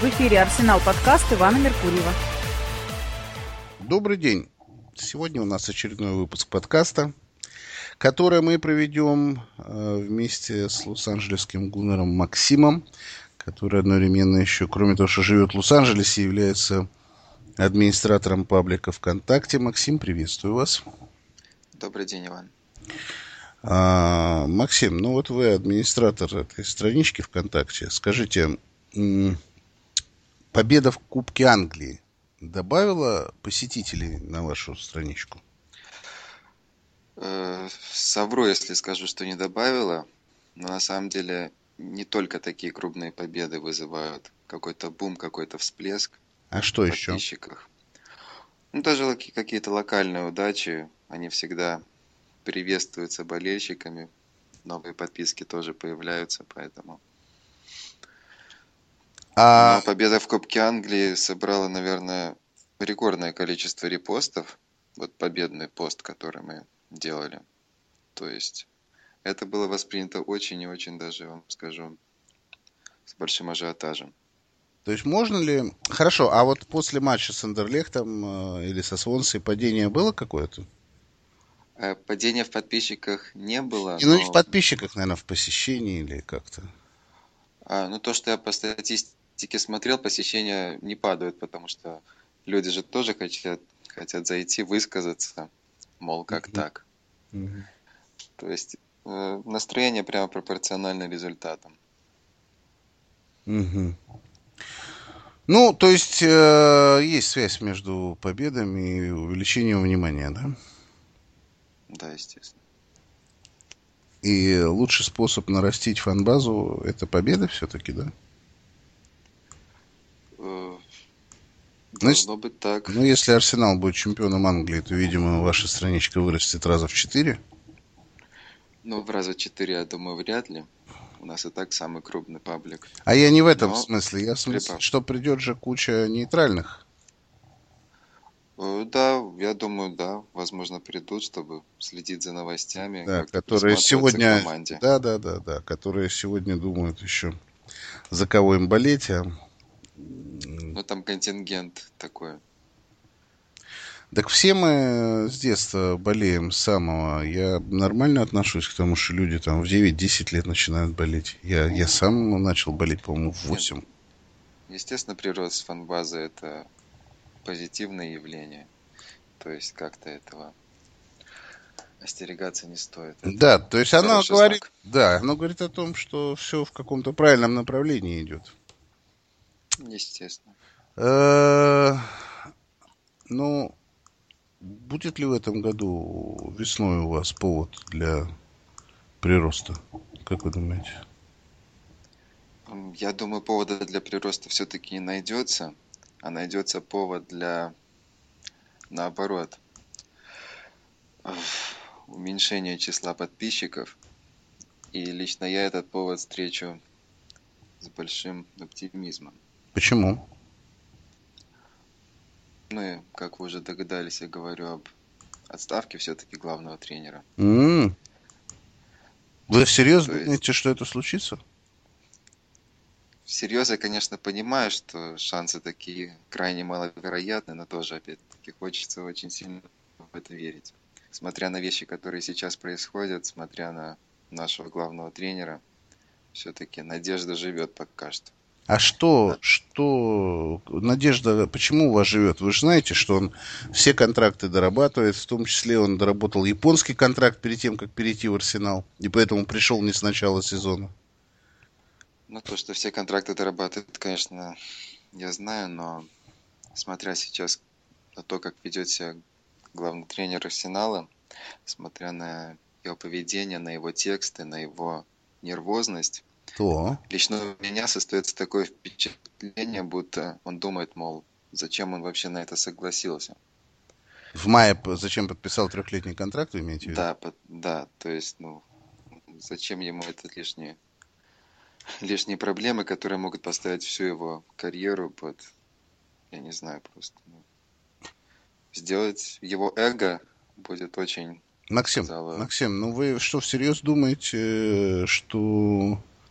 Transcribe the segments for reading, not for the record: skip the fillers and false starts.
В эфире «Арсенал» подкаст Ивана Меркурьева. Добрый день. Сегодня у нас очередной выпуск подкаста, который мы проведем вместе с лос-анджелесским гуннером Максимом, который одновременно еще, кроме того, что живет в Лос-Анджелесе, является администратором паблика ВКонтакте. Максим, приветствую вас. Добрый день, Иван. Максим, ну вот вы администратор этой странички ВКонтакте. Скажите, победа в Кубке Англии добавила посетителей на вашу страничку? Совру, если скажу, что не добавила. Но на самом деле не только такие крупные победы вызывают какой-то бум, какой-то всплеск А что в еще? подписчиках. Ну, даже какие-то локальные удачи, они всегда приветствуются болельщиками. Новые подписки тоже появляются, поэтому... Но победа в Кубке Англии собрала, наверное, рекордное количество репостов. Вот победный пост, который мы делали. То есть это было воспринято очень и очень, даже вам скажу, с большим ажиотажем. То есть можно ли... Хорошо, а вот после матча с Андерлехтом или со Свонси падение было какое-то? Падения в подписчиках не было, Ну, не в но... подписчиках, наверное, в посещении или как-то. Ну, то, что я по статистике смотрел, посещения не падают, потому что люди же тоже хотят зайти, высказаться, мол, как так. То есть настроение прямо пропорционально результатам. Ну, то есть есть связь между победами и увеличением внимания, да? Да, естественно. И лучший способ нарастить фан-базу — это победа все-таки, да? Должно быть так. Ну, если Арсенал будет чемпионом Англии, то, видимо, ваша страничка вырастет раза в 4. Ну, в раза 4, я думаю, вряд ли. У нас и так самый крупный паблик. А я не в этом смысле. Я в смысле, прибавь. что придет же куча нейтральных. Да, я думаю, да. Возможно, придут, чтобы следить за новостями, Да, как-то которые присматриваться к сегодня... команде. Да. Которые сегодня думают еще, за кого им болеть. Ну, там контингент такой. Так все мы с детства болеем с самого. Я нормально отношусь к тому, что люди там в 9-10 лет начинают болеть. Я сам начал болеть, по-моему, в 8. Нет. Естественно, прирост фан-базы — это позитивное явление. То есть как-то этого остерегаться не стоит. Это Да, то есть оно говорит, знак. да, оно говорит о том, что все в каком-то правильном направлении идет. Естественно. Ну, будет ли в этом году весной у вас повод для прироста? Как вы думаете? Я думаю, повода для прироста все-таки не найдется, а найдется повод для, наоборот, уменьшения числа подписчиков. И лично я этот повод встречу с большим оптимизмом. Почему? Ну и, как вы уже догадались, я говорю об отставке все-таки главного тренера. Вы всерьез думаете, что это случится? Всерьез я, конечно, понимаю, что шансы такие крайне маловероятны, но тоже, опять-таки, хочется очень сильно в это верить. Смотря на вещи, которые сейчас происходят, смотря на нашего главного тренера, все-таки надежда живет пока что. А что Надежда, почему у вас живет? Вы же знаете, что он все контракты дорабатывает, в том числе он доработал японский контракт перед тем, как перейти в Арсенал, и поэтому пришел не с начала сезона. Ну, то, что все контракты дорабатывают, конечно, я знаю, но смотря сейчас на то, как ведет себя главный тренер Арсенала, смотря на его поведение, на его тексты, на его нервозность, То. лично у меня состоится такое впечатление, будто он думает, мол, зачем он вообще на это согласился. В мае зачем подписал 3-летний контракт, вы имеете в виду? Да, то есть, зачем ему это лишние проблемы, которые могут поставить всю его карьеру под, я не знаю, просто сделать его эго будет очень, Максим, ну вы что, всерьез думаете, что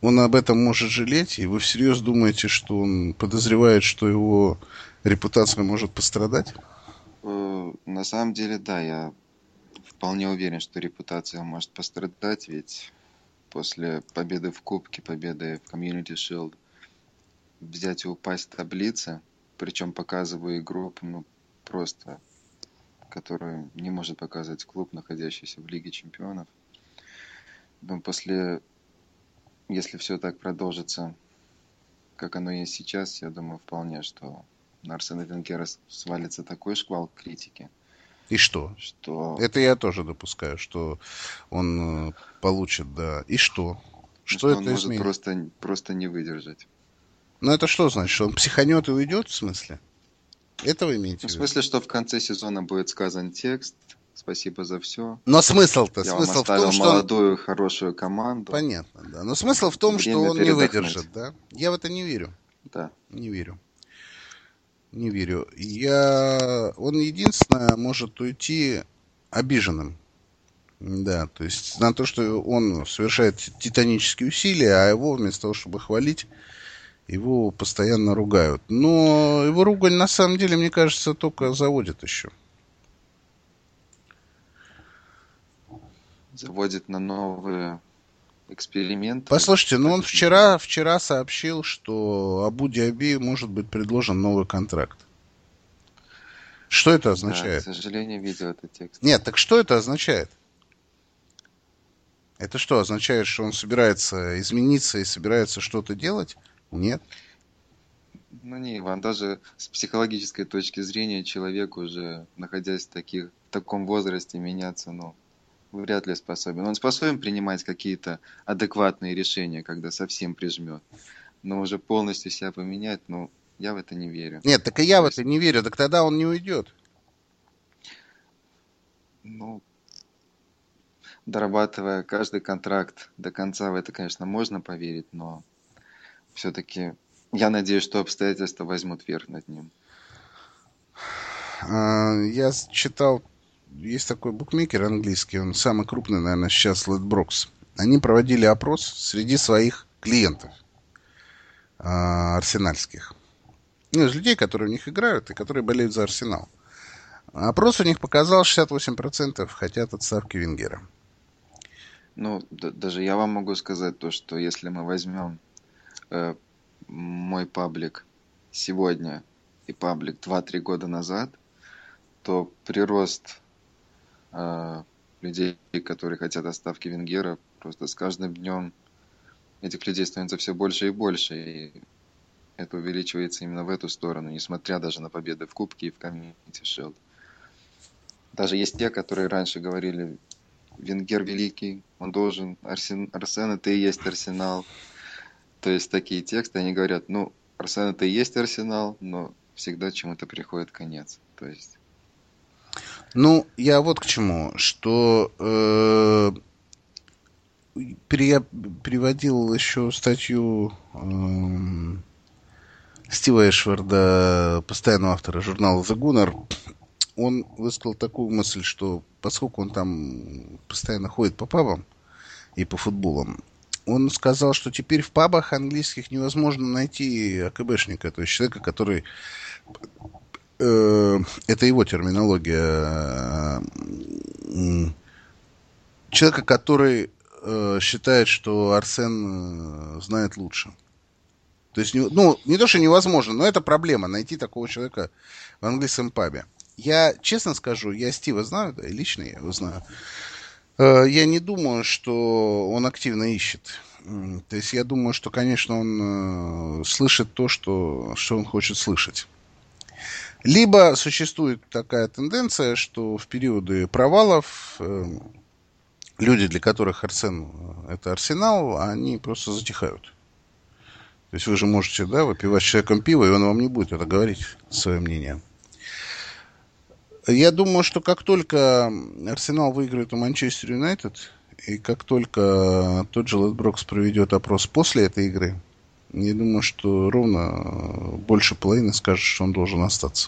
он об этом может жалеть, и вы всерьез думаете, что он подозревает, что его репутация может пострадать? На самом деле, да, я вполне уверен, что репутация может пострадать, ведь после победы в Кубке, победы в Community Shield, взять и упасть в таблице, причем показываю игру, ну, просто, которую не может показывать клуб, находящийся в Лиге Чемпионов. Но если все так продолжится, как оно есть сейчас, я думаю вполне, что на Арсена Венгера свалится такой шквал критики, И что? что, Это я тоже допускаю, что он получит, да. И что? Что что он это может изменит? просто не выдержать. Ну, это что значит? Что он психанет и уйдет, в смысле? Это вы имеете Ну, в в виду? смысле, что в конце сезона будет сказан текст «Спасибо за все». Но смысл-то, Я вам смысл в оставил том, что он... молодую, хорошую команду. Понятно, да. Но смысл в том, что Время он не передохнуть. выдержит, да? Я в это не верю. Да. Не верю. Не верю. Он единственное может уйти обиженным. Да, то есть на то, что он совершает титанические усилия, а его вместо того, чтобы хвалить, его постоянно ругают. Но его ругань, на самом деле, мне кажется, только заводит еще. Заводит на новые эксперименты. Послушайте, ну Так он это вчера сообщил, что Абу-Диаби может быть предложен новый контракт. Что это называется. Да, к означает? сожалению, видел этот текст. Нет, так что это означает? Это что, означает, что он собирается измениться и собирается что-то делать? Нет. Ну не, Иван, даже с психологической точки зрения человек уже, находясь в таком возрасте, меняться, ну, вряд ли способен. Он способен принимать какие-то адекватные решения, когда совсем прижмет. Но уже полностью себя поменять, ну, я в это не верю. Нет, так и я То в есть, это не верю. Так тогда он не уйдет. ну, дорабатывая каждый контракт до конца, в это, конечно, можно поверить, но все-таки я надеюсь, что обстоятельства возьмут верх над ним. Я читал, есть такой букмекер английский, он самый крупный, наверное, сейчас, Ladbrokes. Они проводили опрос среди своих клиентов арсенальских. Ну, из людей, которые у них играют и которые болеют за Арсенал. Опрос у них показал, 68% хотят отставки Венгера. Ну, даже я вам могу сказать то, что если мы возьмем мой паблик сегодня и паблик 2-3 года назад, то прирост людей, которые хотят отставки Венгера, просто с каждым днем этих людей становится все больше и больше, и это увеличивается именно в эту сторону, несмотря даже на победы в Кубке и в Community Shield. Даже есть те, которые раньше говорили: Венгер великий, он должен, Арсен это и есть Арсенал. То есть такие тексты, они говорят, ну, Арсен это и есть Арсенал, но всегда чему-то приходит конец. То есть... Ну, я вот к чему, что я переводил еще статью Стива Эшварда, постоянного автора журнала The Gunner. Он высказал такую мысль, что поскольку он там постоянно ходит по пабам и по футболам, он сказал, что теперь в пабах английских невозможно найти АКБшника, то есть человека, который... это его терминология. Человека, который считает, что Арсен знает лучше. То есть, ну, не то, что невозможно, но это проблема, найти такого человека в английском пабе. Я, честно скажу, я Стива знаю, да, и лично я его знаю. Я не думаю, что он активно ищет. То есть, я думаю, что, конечно, он слышит то, что он хочет слышать. Либо существует такая тенденция, что в периоды провалов люди, для которых Арсен это Арсенал, они просто затихают. То есть вы же можете, да, выпивать с человеком пиво, и он вам не будет это говорить, свое мнение. Я думаю, что как только Арсенал выиграет у Манчестер Юнайтед, и как только тот же Ladbrokes проведет опрос после этой игры, я думаю, что ровно больше половины скажет, что он должен остаться.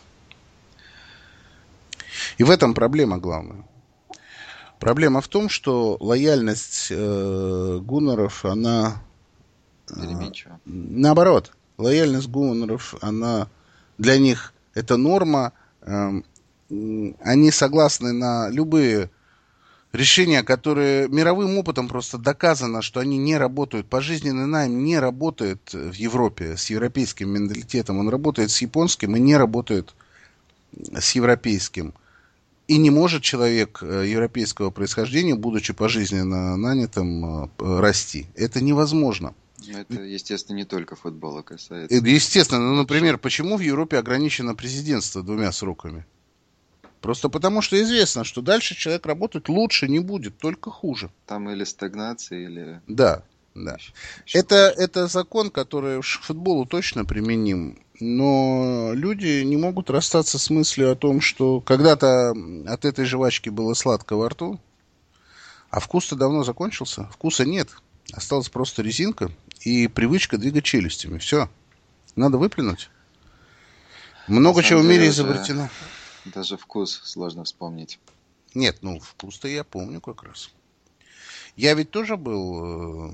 И в этом проблема главная. Проблема в том, что лояльность гуннеров, она переменчиво. Наоборот, лояльность гуннеров, она для них это норма. Они согласны на любые решения, которые мировым опытом просто доказано, что они не работают. Пожизненный найм не работает в Европе с европейским менталитетом. Он работает с японским и не работает с европейским. И не может человек европейского происхождения, будучи пожизненно нанятым, расти. Это невозможно. Это, естественно, не только футбола касается. Естественно, ну, например, почему в Европе ограничено президентство 2 сроками? Просто потому, что известно, что дальше человек работать лучше не будет, только хуже. Там или стагнация, или... Да, да. Еще Это закон, который к футболу точно применим. Но люди не могут расстаться с мыслью о том, что когда-то от этой жвачки было сладко во рту, а вкус-то давно закончился. Вкуса нет. Осталась просто резинка и привычка двигать челюстями. Все. Надо выплюнуть. Много чего в мире изобретено. Даже вкус сложно вспомнить. Нет, ну вкус-то я помню как раз. Я ведь тоже был,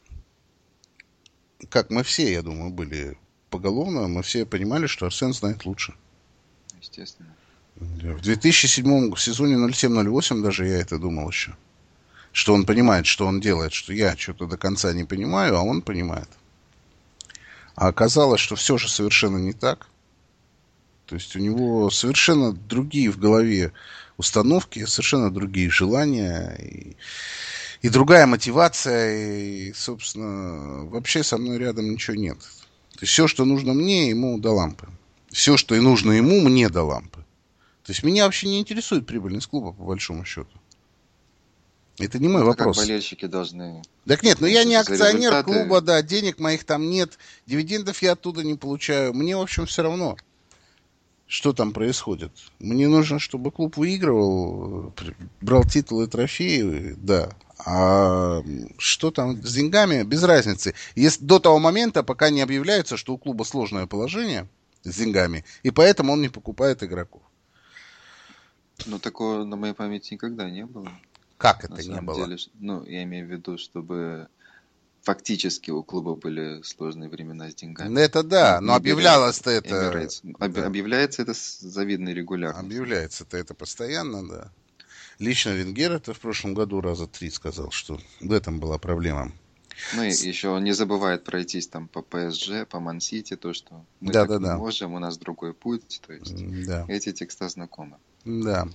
как мы все, я думаю, были поголовно. Мы все понимали, что Арсен знает лучше. Естественно. В 2007 сезоне 07-08 даже я это думал еще. Что он понимает, что он делает, что я что-то до конца не понимаю, а он понимает. А оказалось, что все же совершенно не так. То есть у него совершенно другие в голове установки, совершенно другие желания и другая мотивация. И, собственно, вообще со мной рядом ничего нет. То есть все, что нужно мне, ему до лампы. Все, что и нужно ему, мне до лампы. То есть меня вообще не интересует прибыльность клуба, по большому счету. Это не мой вопрос. Как болельщики должны... Так нет, но я не акционер результаты... клуба, да, денег моих там нет, дивидендов я оттуда не получаю. Мне, в общем, все равно, что там происходит. Мне нужно, чтобы клуб выигрывал, брал титулы, трофеи, да. А что там с деньгами, без разницы. Если до того момента, пока не объявляется, что у клуба сложное положение с деньгами, и поэтому он не покупает игроков. Ну, такого на моей памяти никогда не было. Как На это не самом было? деле, ну, я имею в виду, чтобы фактически у клуба были сложные времена с деньгами. Это да, Не но беря объявлялось-то это... Emirates. Да. Объявляется это с завидной регулярностью. Объявляется-то это постоянно, да. Лично Венгер это в прошлом году раза 3 сказал, что в этом была проблема. Ну и еще он не забывает пройтись там по ПСЖ, по Ман-Сити, то, что мы Да, так да, не да. можем, у нас другой путь. То есть Да. эти текста знакомы. Да.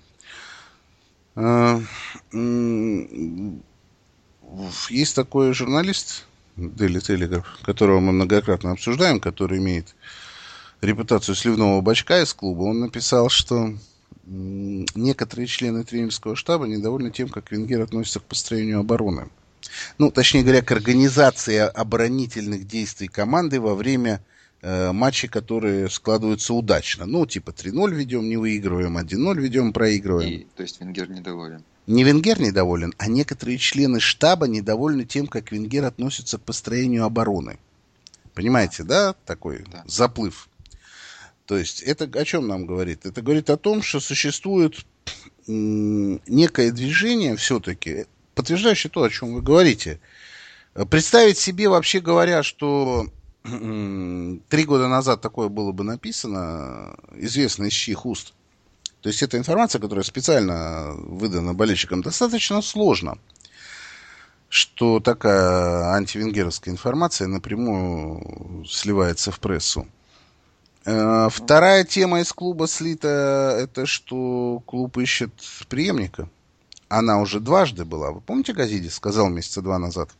Есть такой журналист Daily Telegraph, которого мы многократно обсуждаем, который имеет репутацию сливного бачка из клуба. Он написал, что некоторые члены тренерского штаба недовольны тем, как Венгер относится к построению обороны. Ну, точнее говоря, к организации оборонительных действий команды во время матчей, которые складываются удачно. Ну, типа 3-0 ведем, не выигрываем, 1-0 ведем, проигрываем. То есть Венгер недоволен. Не Венгер недоволен, а некоторые члены штаба недовольны тем, как Венгер относится к построению обороны. Понимаете, да, такой заплыв? То есть это о чем нам говорит? Это говорит о том, что существует некое движение все-таки, подтверждающее то, о чем вы говорите. Представить себе, вообще говоря, что 3 года назад такое было бы написано, известно из чьих уст. То есть это информация, которая специально выдана болельщикам, достаточно сложно, что такая антивенгеровская информация напрямую сливается в прессу. Вторая тема из клуба слита, это что клуб ищет преемника. Она уже дважды была. Вы помните, Газидис сказал месяца 2 назад?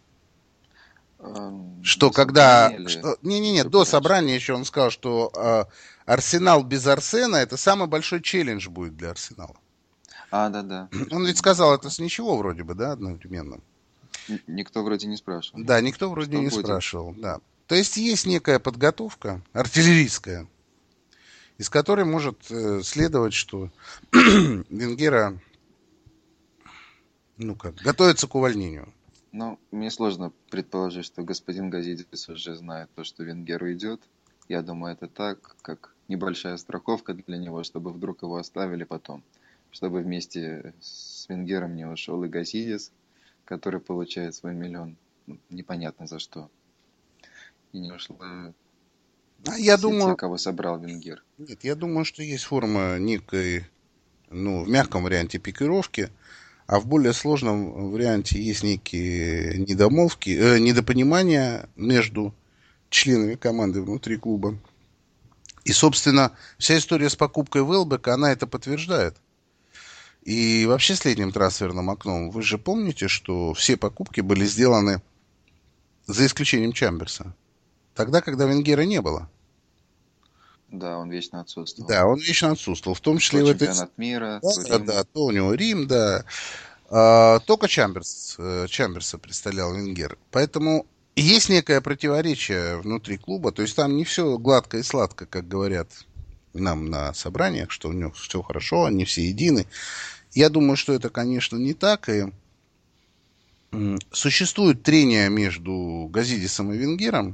Что когда... Не-не-не, до собрания еще он сказал, что Арсенал без Арсена это самый большой челлендж будет для Арсенала. Да. Он ведь сказал это с ничего вроде бы, да, одновременно. Никто вроде не спрашивал. Да, никто вроде не спрашивал, да. То есть есть некая подготовка артиллерийская, из которой может следовать, что Венгера, готовится к увольнению. Ну, мне сложно предположить, что господин Газидис уже знает то, что Венгер уйдет. Я думаю, это так, как небольшая страховка для него, чтобы вдруг его оставили потом. Чтобы вместе с Венгером не ушел и Газидис, который получает свой миллион. Непонятно за что. и не ушла Я все те, думаю, кого собрал Венгер. нет, я думаю, что есть форма некой, ну, в мягком варианте пикировки, а в более сложном варианте есть некие недопонимания между членами команды внутри клуба. И, собственно, вся история с покупкой Велбека, она это подтверждает. И вообще с летним трансферным окном, вы же помните, что все покупки были сделаны за исключением Чамберса. Тогда, когда Венгера не было. Да, он вечно отсутствовал. Да, он вечно отсутствовал. В том числе То в этой... чемпионат мира, Да, то да, Рим. да, то у него Рим, да. Только Чамберса представлял Венгер. Поэтому есть некое противоречие внутри клуба. То есть там не все гладко и сладко, как говорят нам на собраниях, что у них все хорошо, они все едины. Я думаю, что это, конечно, не так. И существует трение между Газидисом и Венгером.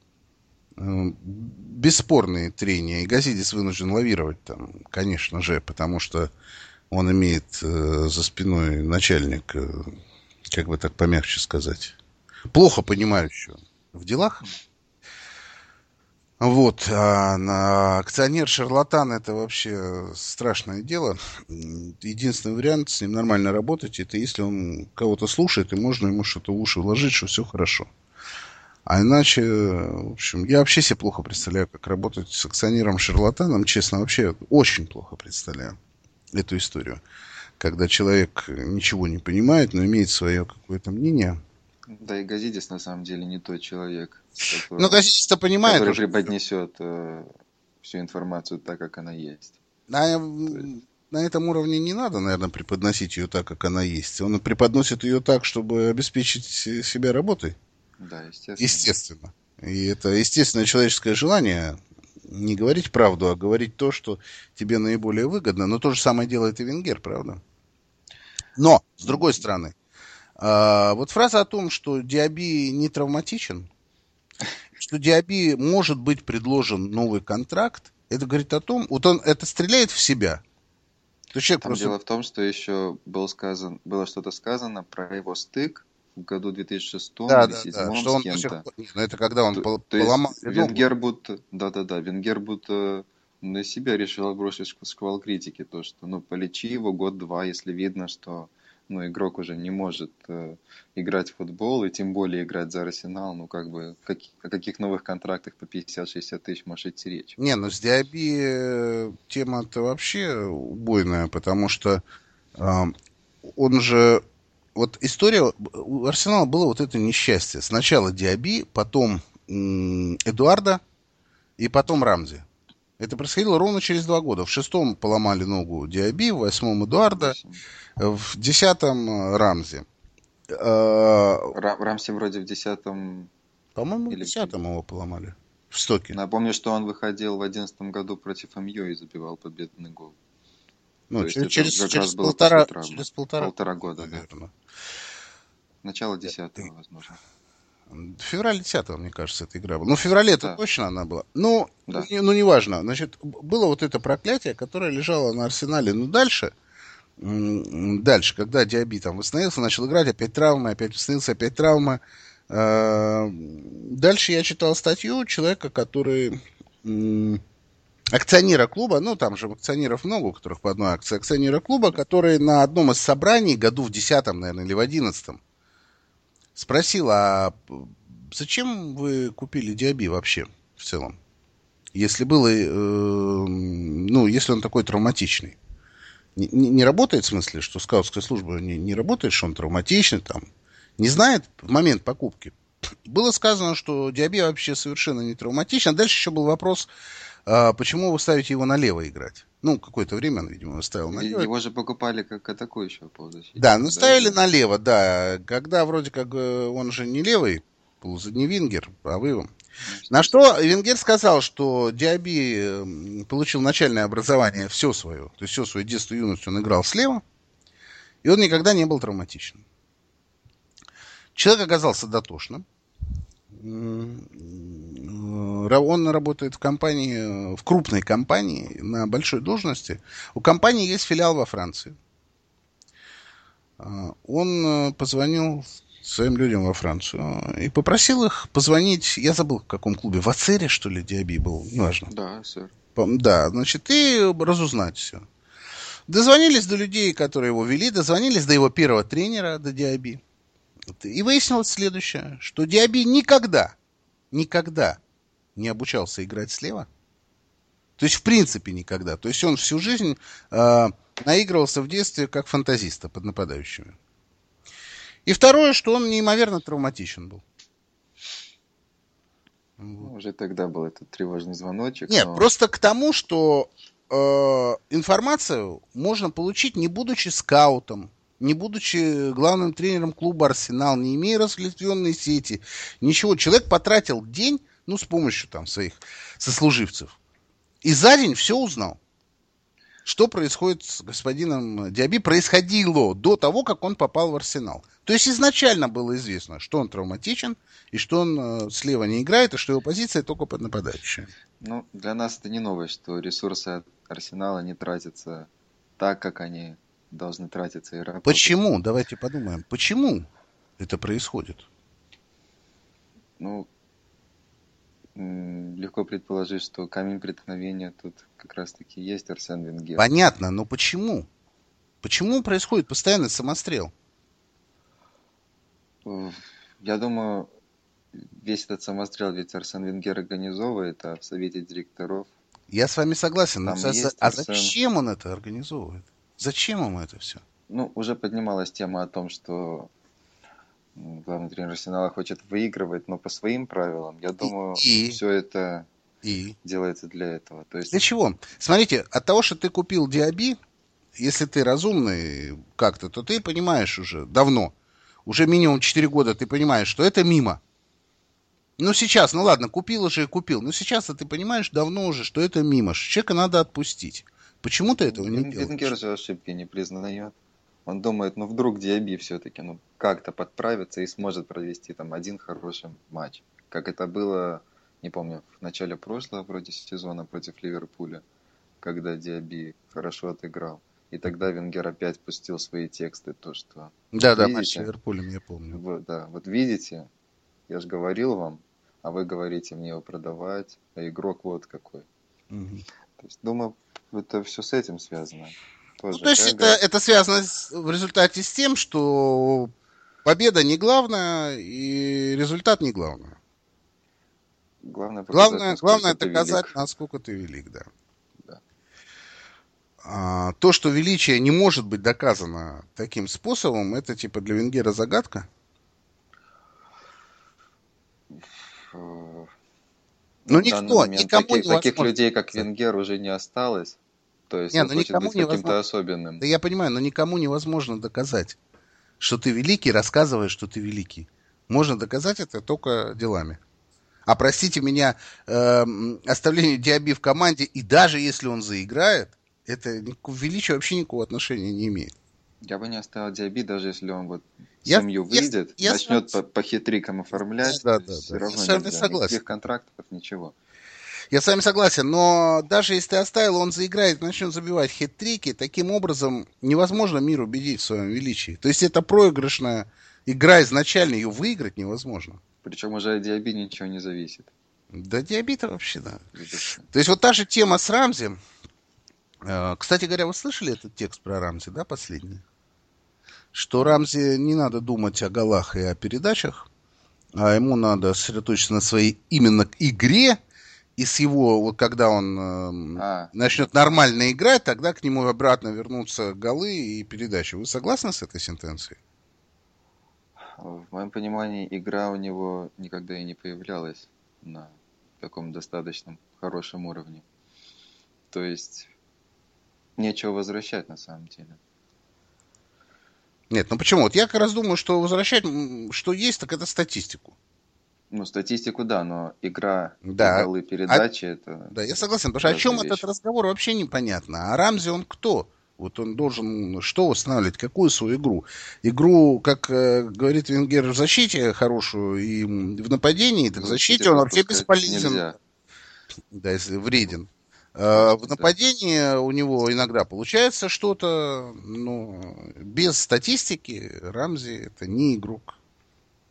Бесспорные трения. И Газидис вынужден лавировать там, конечно же, потому что он имеет за спиной начальника, как бы так помягче сказать, плохо понимающего в делах. Вот. А акционер-шарлатан это вообще страшное дело. Единственный вариант с ним нормально работать, это если он кого-то слушает, и можно ему что-то в уши вложить, что все хорошо. А иначе, в общем, я вообще себе плохо представляю, как работать с акционером-шарлатаном. Честно, вообще очень плохо представляю эту историю. Когда человек ничего не понимает, но имеет свое какое-то мнение. Да и Газидис на самом деле не тот человек, Но Газидис-то понимает который уже. преподнесет всю информацию так, как она есть. То есть, На этом уровне не надо, наверное, преподносить ее так, как она есть. Он преподносит ее так, чтобы обеспечить себя работой. да, естественно. Естественно. И это естественное человеческое желание не говорить правду, а говорить то, что тебе наиболее выгодно. Но то же самое делает и Венгер, правда? Но, с другой стороны, вот фраза о том, что Диаби не травматичен, что Диаби может быть предложен новый контракт, это говорит о том, вот он это стреляет в себя. То есть человек Там просто... дело в том, что еще было что-то сказано про его стык в году 2006 Да, или да, да, 2007 что с он до сих кем-то. пор... Не, ну это когда он То поломал есть ногу. Венгер будто, да-да-да, Венгер будто на себя решил бросить шквал критики, то что, ну, полечи его год-два, если видно, что, ну, игрок уже не может играть в футбол, и тем более играть за Арсенал, ну, как бы, о каких новых контрактах по 50-60 тысяч может идти речь? Не, ну с Диаби тема-то вообще убойная, потому что он же... Вот история... У Арсенала было вот это несчастье. Сначала Диаби, потом Эдуарда и потом Рамзи. Это происходило ровно через 2 года. В шестом поломали ногу Диаби, в восьмом Эдуарда, 8. в десятом Рамзи. Рамси вроде в 10-м По-моему, в или... десятом его поломали. В Стоке. Напомню, что он выходил в 2011 году против МЮ и забивал победный гол. Ну, То есть это через, как раз через было после полтора, травмы. через полтора, Полтора года, да. наверное. Начало 10-го, возможно. В феврале 10-го, мне кажется, эта игра была. Ну, в феврале-то Да, точно она была. Ну, да. неважно. Значит, было вот это проклятие, которое лежало на Арсенале. Ну, дальше, когда Диаби там восстановился, начал играть, опять травмы, опять восстановился, опять травма. Дальше я читал статью человека, который... акционера клуба, ну, там же акционеров много, у которых по одной акции, акционера клуба, который на одном из собраний, году в 10-м, наверное, или в 11-м, спросил, а зачем вы купили Диаби вообще в целом? Если было, ну, если он такой травматичный. Не работает в смысле, что скаутская служба не работает, что он травматичный, там, не знает в момент покупки. Было сказано, что Диаби вообще совершенно не травматичен. А дальше еще был вопрос, почему вы ставите его налево играть? Ну, какое-то время он, видимо, ставил налево. Его же покупали как атакующего полузащитника. Да, ну ставили или... налево, да. Когда вроде как он же не левый, не вингер, а вывом. На что Венгер сказал, что Диаби получил начальное образование все свое, то есть все свое детство и юность он играл слева, и он никогда не был травматичным. Человек оказался дотошным. Он работает в компании, в крупной компании, на большой должности. У компании есть филиал во Франции. Он позвонил своим людям во Францию и попросил их позвонить, я забыл, в каком клубе, в Ацере, что ли, Диаби был, неважно. Да, сэр. Да, значит, и разузнать все. Дозвонились до людей, которые его вели, дозвонились до его первого тренера, до Диаби. И выяснилось следующее, что Диаби никогда не обучался играть слева. То есть, в принципе, никогда. То есть, он всю жизнь наигрывался в детстве как фантазиста под нападающими. И второе, что он неимоверно травматичен был. Ну, уже тогда был этот тревожный звоночек. Нет, но... просто к тому, что информацию можно получить, не будучи скаутом, не будучи главным тренером клуба «Арсенал», не имея разветвленной сети, ничего. Человек потратил день, с помощью там своих сослуживцев, и за день все узнал. Что происходит с господином Диаби, происходило до того, как он попал в «Арсенал». То есть изначально было известно, что он травматичен, и что он слева не играет, и что его позиция только под нападающим. Ну, для нас это не новость, что ресурсы Арсенала не тратятся так, как они должны тратиться и работать. Почему? Давайте подумаем. Почему это происходит? Ну, легко предположить, что камень преткновения тут как раз-таки есть Арсен Венгер. Понятно, но почему? Почему происходит постоянный самострел? Я думаю, весь этот самострел ведь Арсен Венгер организовывает, а в совете директоров... Я с вами согласен, но Арсен... зачем он это организовывает? Зачем ему это все? Ну, уже поднималась тема о том, что главный тренер Арсенала хочет выигрывать, но по своим правилам. Я думаю, все это делается для этого. То есть... Для чего? Смотрите, от того, что ты купил Диаби, если ты разумный как-то, то ты понимаешь уже давно, уже минимум 4 года ты понимаешь, что это мимо. Ну, сейчас, ну ладно, купил уже и купил. Но сейчас ты понимаешь давно уже, что это мимо. Что человека надо отпустить. Почему ты этого не делаешь? Венгер же ошибки не признает. Он думает, ну вдруг Диаби все-таки как-то подправится и сможет провести там один хороший матч. Как это было, не помню, в начале прошлого вроде сезона против Ливерпуля, когда Диаби хорошо отыграл. И тогда Венгер опять пустил свои тексты, то что... Да, матч с Ливерпулем, я помню. Вот видите, я же говорил вам, а вы говорите мне его продавать, а игрок вот какой. Угу. То есть, думаю, это все с этим связано. Тоже то есть это связано в результате с тем, что победа не главная и результат не главное. Главное доказать, насколько ты велик, да. То, что величие не может быть доказано таким способом, это типа для Венгера загадка? Ну, никому таких людей, как Венгер, уже не осталось. То есть он хочет быть каким-то особенным. Да я понимаю, но никому невозможно доказать, что ты великий, рассказывая, что ты великий. Можно доказать это только делами. А простите меня, оставление Диаби в команде, и даже если он заиграет, это к величию вообще никакого отношения не имеет. Я бы не оставил Диаби, даже если он вот в семью выйдет, начнет по хитрикам оформлять, все равно нельзя. Никаких контрактов, ничего. Я с вами согласен, но даже если ты оставил, он заиграет, начнет забивать хет-трики, таким образом невозможно мир убедить в своем величии. То есть это проигрышная игра изначально, ее выиграть невозможно. Причем уже от Диаби ничего не зависит. Да Диаби-то вообще, да. То есть вот та же тема с Рамзи. Кстати говоря, вы слышали этот текст про Рамзи, да, последний? Что Рамзи не надо думать о голах и о передачах, а ему надо сосредоточиться на своей именно игре. И с его, вот когда он начнет нормально играть, тогда к нему обратно вернутся голы и передачи. Вы согласны с этой сентенцией? В моем понимании, игра у него никогда и не появлялась на таком достаточно хорошем уровне. То есть, нечего возвращать на самом деле. Нет, ну почему? Вот я как раз думаю, что возвращать, что есть, так это статистику. Ну, статистику, да, но игра, голы, передачи, это... Да, я согласен, потому что о чем этот разговор вообще непонятно. А Рамзи он кто? Вот он должен что восстанавливать? Какую свою игру? Игру, как говорит Венгер, в защите хорошую и в нападении, так в защите он вообще бесполезен. Нельзя. Да, если вреден. В нападении у него иногда получается что-то, но без статистики Рамзи это не игрок.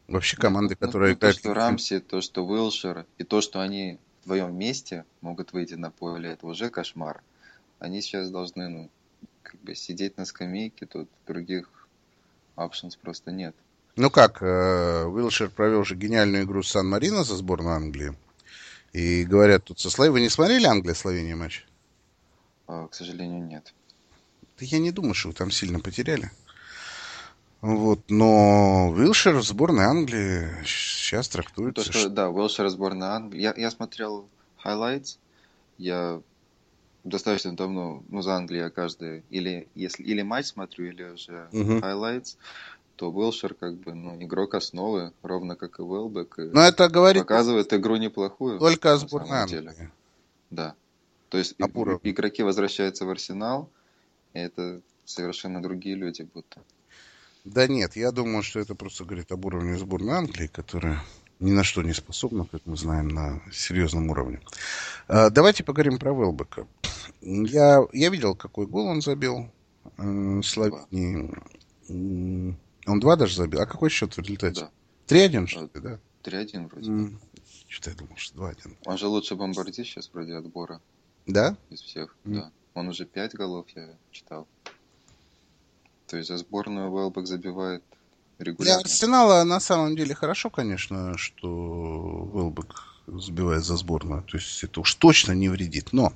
Вообще Нет, команды, которые то, играют... что Рамси, то, что Уилшер, и то, что они вдвоем вместе могут выйти на поле, это уже кошмар. Они сейчас должны, ну, как бы сидеть на скамейке, тут других options просто нет. Ну как, Уилшер провел же гениальную игру с Сан-Марино за сборную Англии. И говорят тут со Словенией... Вы не смотрели Англия-Словения матч? К сожалению, нет. Да я не думаю, что вы там сильно потеряли. Вот, но Уилшер в сборной Англии сейчас Ну, то, трактуется... что, да, Уилшер сборная Англии. Я смотрел highlights, я достаточно давно, ну, за Англию я каждый, или матч смотрю, или уже Мгм. highlights, то Уилшер как бы, ну, игрок основы, ровно как и Уэлбек, и Но это говорит показывает игру неплохую, только о на сборной самом деле. Англии. Да. То есть Об уровне. игроки возвращаются в Арсенал, и это совершенно другие люди будто. Да нет, я думаю, что это просто говорит об уровне сборной Англии, которая ни на что не способна, как мы знаем, на серьезном уровне. Давайте поговорим про Велбека. Я видел, какой гол он забил Два. Словении. Он два даже забил. А какой счет в результате? Да. 3-1, что ли, да? 3-1 вроде, да. Что-то я думал, что 2-1. Он же лучший бомбардир сейчас вроде отбора Да? из всех, да. Он уже 5 голов, я читал. То есть за сборную Уэлбек забивает Для регулярно. Арсенала на самом деле хорошо, конечно, что Велбек забивает за сборную. То есть это уж точно не вредит. Но,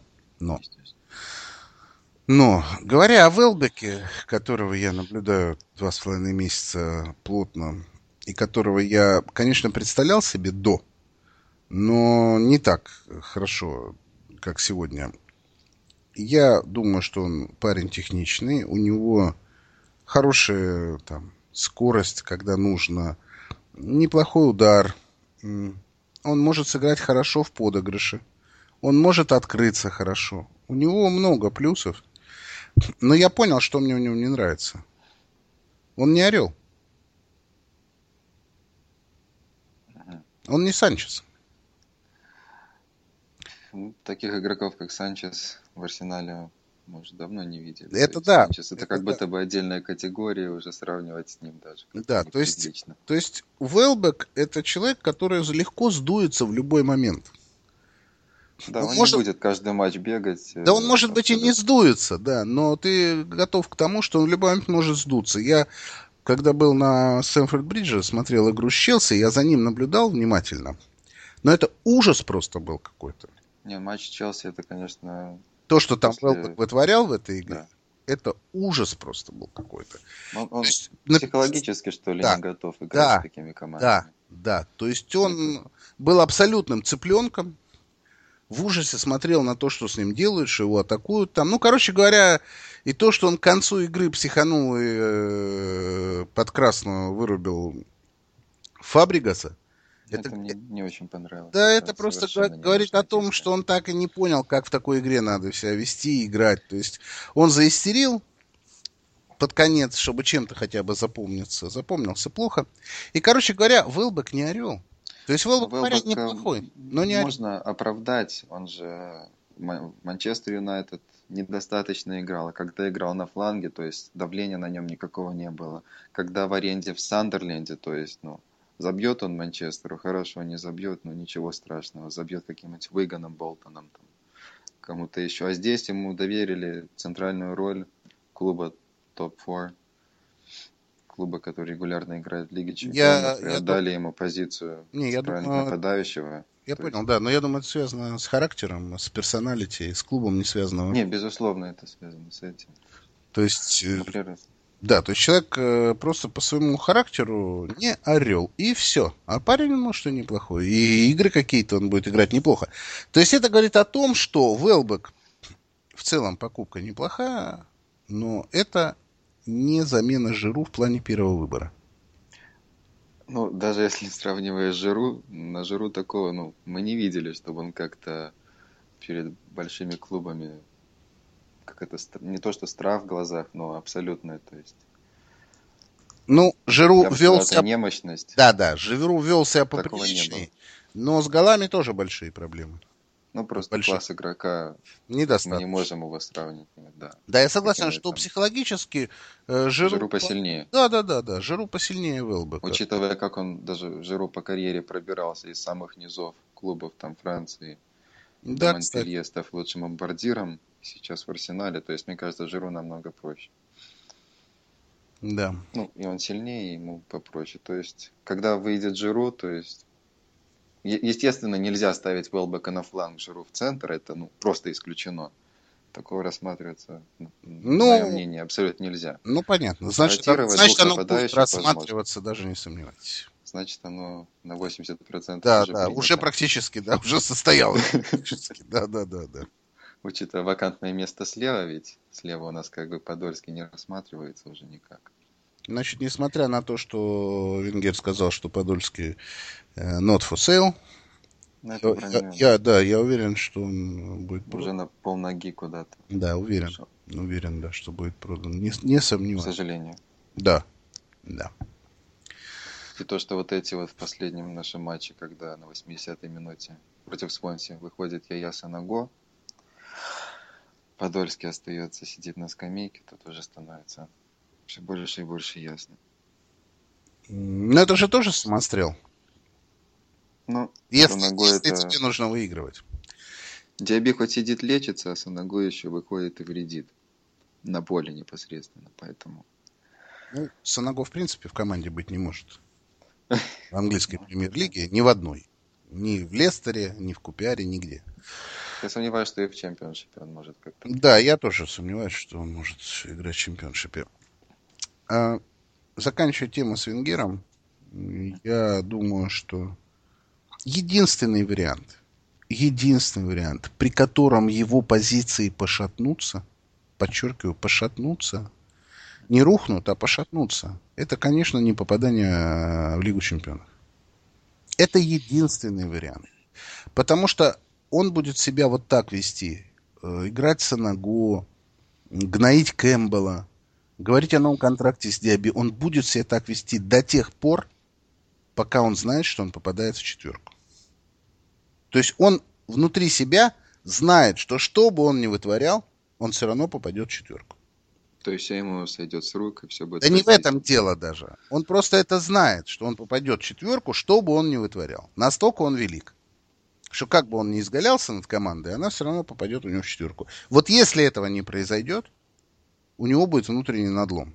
говоря о Велбеке, которого я наблюдаю 2,5 месяца плотно, и которого я, конечно, представлял себе до, но не так хорошо, как сегодня. Я думаю, что он парень техничный, у него хорошая там скорость, когда нужно, неплохой удар. Он может сыграть хорошо в подыгрыше. Он может открыться хорошо. У него много плюсов. Но я понял, что мне у него не нравится. Он не орел. Он не Санчес. Ну, таких игроков, как Санчес в Арсенале, мы уже давно не видели. Это То есть да. Санчес это как будто бы отдельная категория, уже сравнивать с ним даже Да, как-то то есть неприлично. Велбек это человек, который легко сдуется в любой момент. Да, Он он не может, будет каждый матч бегать. да он может быть и не Абсолютно. сдуется, да, но ты готов к тому, что он в любой момент может сдуться. Я, когда был на Стэнфорд-Бридже, смотрел игру с Челси, я за ним наблюдал внимательно. Но это ужас просто был какой-то. Не, матч Челси это, конечно, То, что там Велбек после... вытворял в этой игре, Да. это ужас просто был какой-то. Он То есть, психологически, что ли, да, не готов играть с да, такими да, командами. да. То есть Это... он был абсолютным цыпленком, в ужасе смотрел на то, что с ним делают, что его атакуют там. Ну, короче говоря, и то, что он к концу игры психанул и под красную вырубил Фабригаса, это, Это мне не очень понравилось. да, это Это просто совершенно говорит о ненужная том, действие. что он так и не понял, как в такой игре надо себя вести и играть. То есть он заистерил под конец, чтобы чем-то хотя бы запомниться. Запомнился плохо. И, короче говоря, Велбек не орел. То есть Но Велбек парень Велбека неплохой, но не орел. можно оправдать. Он же Манчестер Юнайтед недостаточно играл. А когда играл на фланге, то есть давления на нем никакого не было. Когда в аренде в Сандерленде, то есть, ну, забьет он Манчестеру, хорошо, не забьет, ну ничего страшного. Забьет каким-нибудь Уиганом, Болтоном, там, кому-то еще. А здесь ему доверили центральную роль клуба топ-4, клуба, который регулярно играет в Лиге Чемпионов, и Я отдали ему позицию не, я центрального думаю, нападающего. я То есть, понял, да, но я думаю, это связано с характером, с персоналити, с клубом не связано не, вообще. безусловно, это связано с этим. То есть, Например, да, то есть человек просто по своему характеру не орел, и все. А парень, может, и неплохой. И игры какие-то он будет играть неплохо. То есть это говорит о том, что Велбек в целом покупка неплохая, но это не замена Жиру в плане первого выбора. ну, даже если сравнивая Жиру, на Жиру такого, ну, мы не видели, чтобы он как-то перед большими клубами, как это, не то что страх в глазах, но абсолютно, то есть, Ну, Жиру я бы сказал, это велся... немощность, Да, Жиру велся такого не было. поприличней, но с голами тоже большие проблемы. Ну, просто больших класс игрока, мы не недостаточно. можем его сравнивать. Да. Да, я С согласен, какими-то что там. психологически Жиру Жиру... посильнее. Да, Жиру посильнее Велбека. Учитывая, как он даже Жиру по карьере пробирался из самых низов клубов там Франции до Да, кстати. Монпелье, став лучшим бомбардиром, сейчас в Арсенале. То есть, мне кажется, Жиру намного проще. Да. Ну, и он сильнее, и ему попроще. То есть, когда выйдет Жиру, то есть, естественно, нельзя ставить Велбека на фланг, Жиру в центр. Это, ну, просто исключено. Такого рассматриваться, мое Ну, мнение, абсолютно нельзя. понятно. Значит, Ротировать двух оно будет нападающих возможно. рассматриваться, даже не сомневайтесь. Значит, оно на 80% Да, уже да, уже принято. практически, да, уже состоялось практически. Да. Учитывая вакантное место слева, ведь слева у нас как бы Подольский не рассматривается уже никак. Значит, несмотря на то, что Венгер сказал, что Подольский not for sale, Но это я уверен, что он будет уже продан. на полноги куда-то Да, ушел, уверен, да, что будет продан. Не к сомневаюсь. сожалению. Да. И то, что вот эти вот в последнем нашем матче, когда на 80-й минуте против Свонси выходит Яя Санаго, Подольский остается, сидит на скамейке, тут уже становится все больше и больше ясно. Но это же тоже самострел. Ну, Если Санаго это... тебе нужно выигрывать. Диаби хоть сидит лечится, а Санаго еще выходит и вредит. На поле непосредственно, поэтому... Ну, Санаго, в принципе, в команде быть не может. В английской премьер-лиге ни в одной. Ни в Лестере, ни в Купиаре, нигде. Я сомневаюсь, что и в чемпионшипе он может как-то... Да, я тоже сомневаюсь, что он может играть в чемпионшипе. Заканчивая тему с Венгером, я думаю, что единственный вариант, при котором его позиции пошатнутся, подчеркиваю, пошатнутся, не рухнут, а пошатнутся, это, конечно, не попадание в Лигу чемпионов. Это единственный вариант. Потому что он будет себя вот так вести. Играть Санаго, гноить Кэмпбелла, говорить о новом контракте с Диаби. Он будет себя так вести до тех пор, пока он знает, что он попадает в четверку. То есть он внутри себя знает, что бы он ни вытворял, он все равно попадет в четверку. То есть все ему сойдет с рук, и все будет... Да не в этом дело даже. Он просто это знает, что он попадет в четверку, что бы он ни вытворял. Настолько он велик, что как бы он ни изгалялся над командой, она все равно попадет у него в четверку. Вот если этого не произойдет, у него будет внутренний надлом.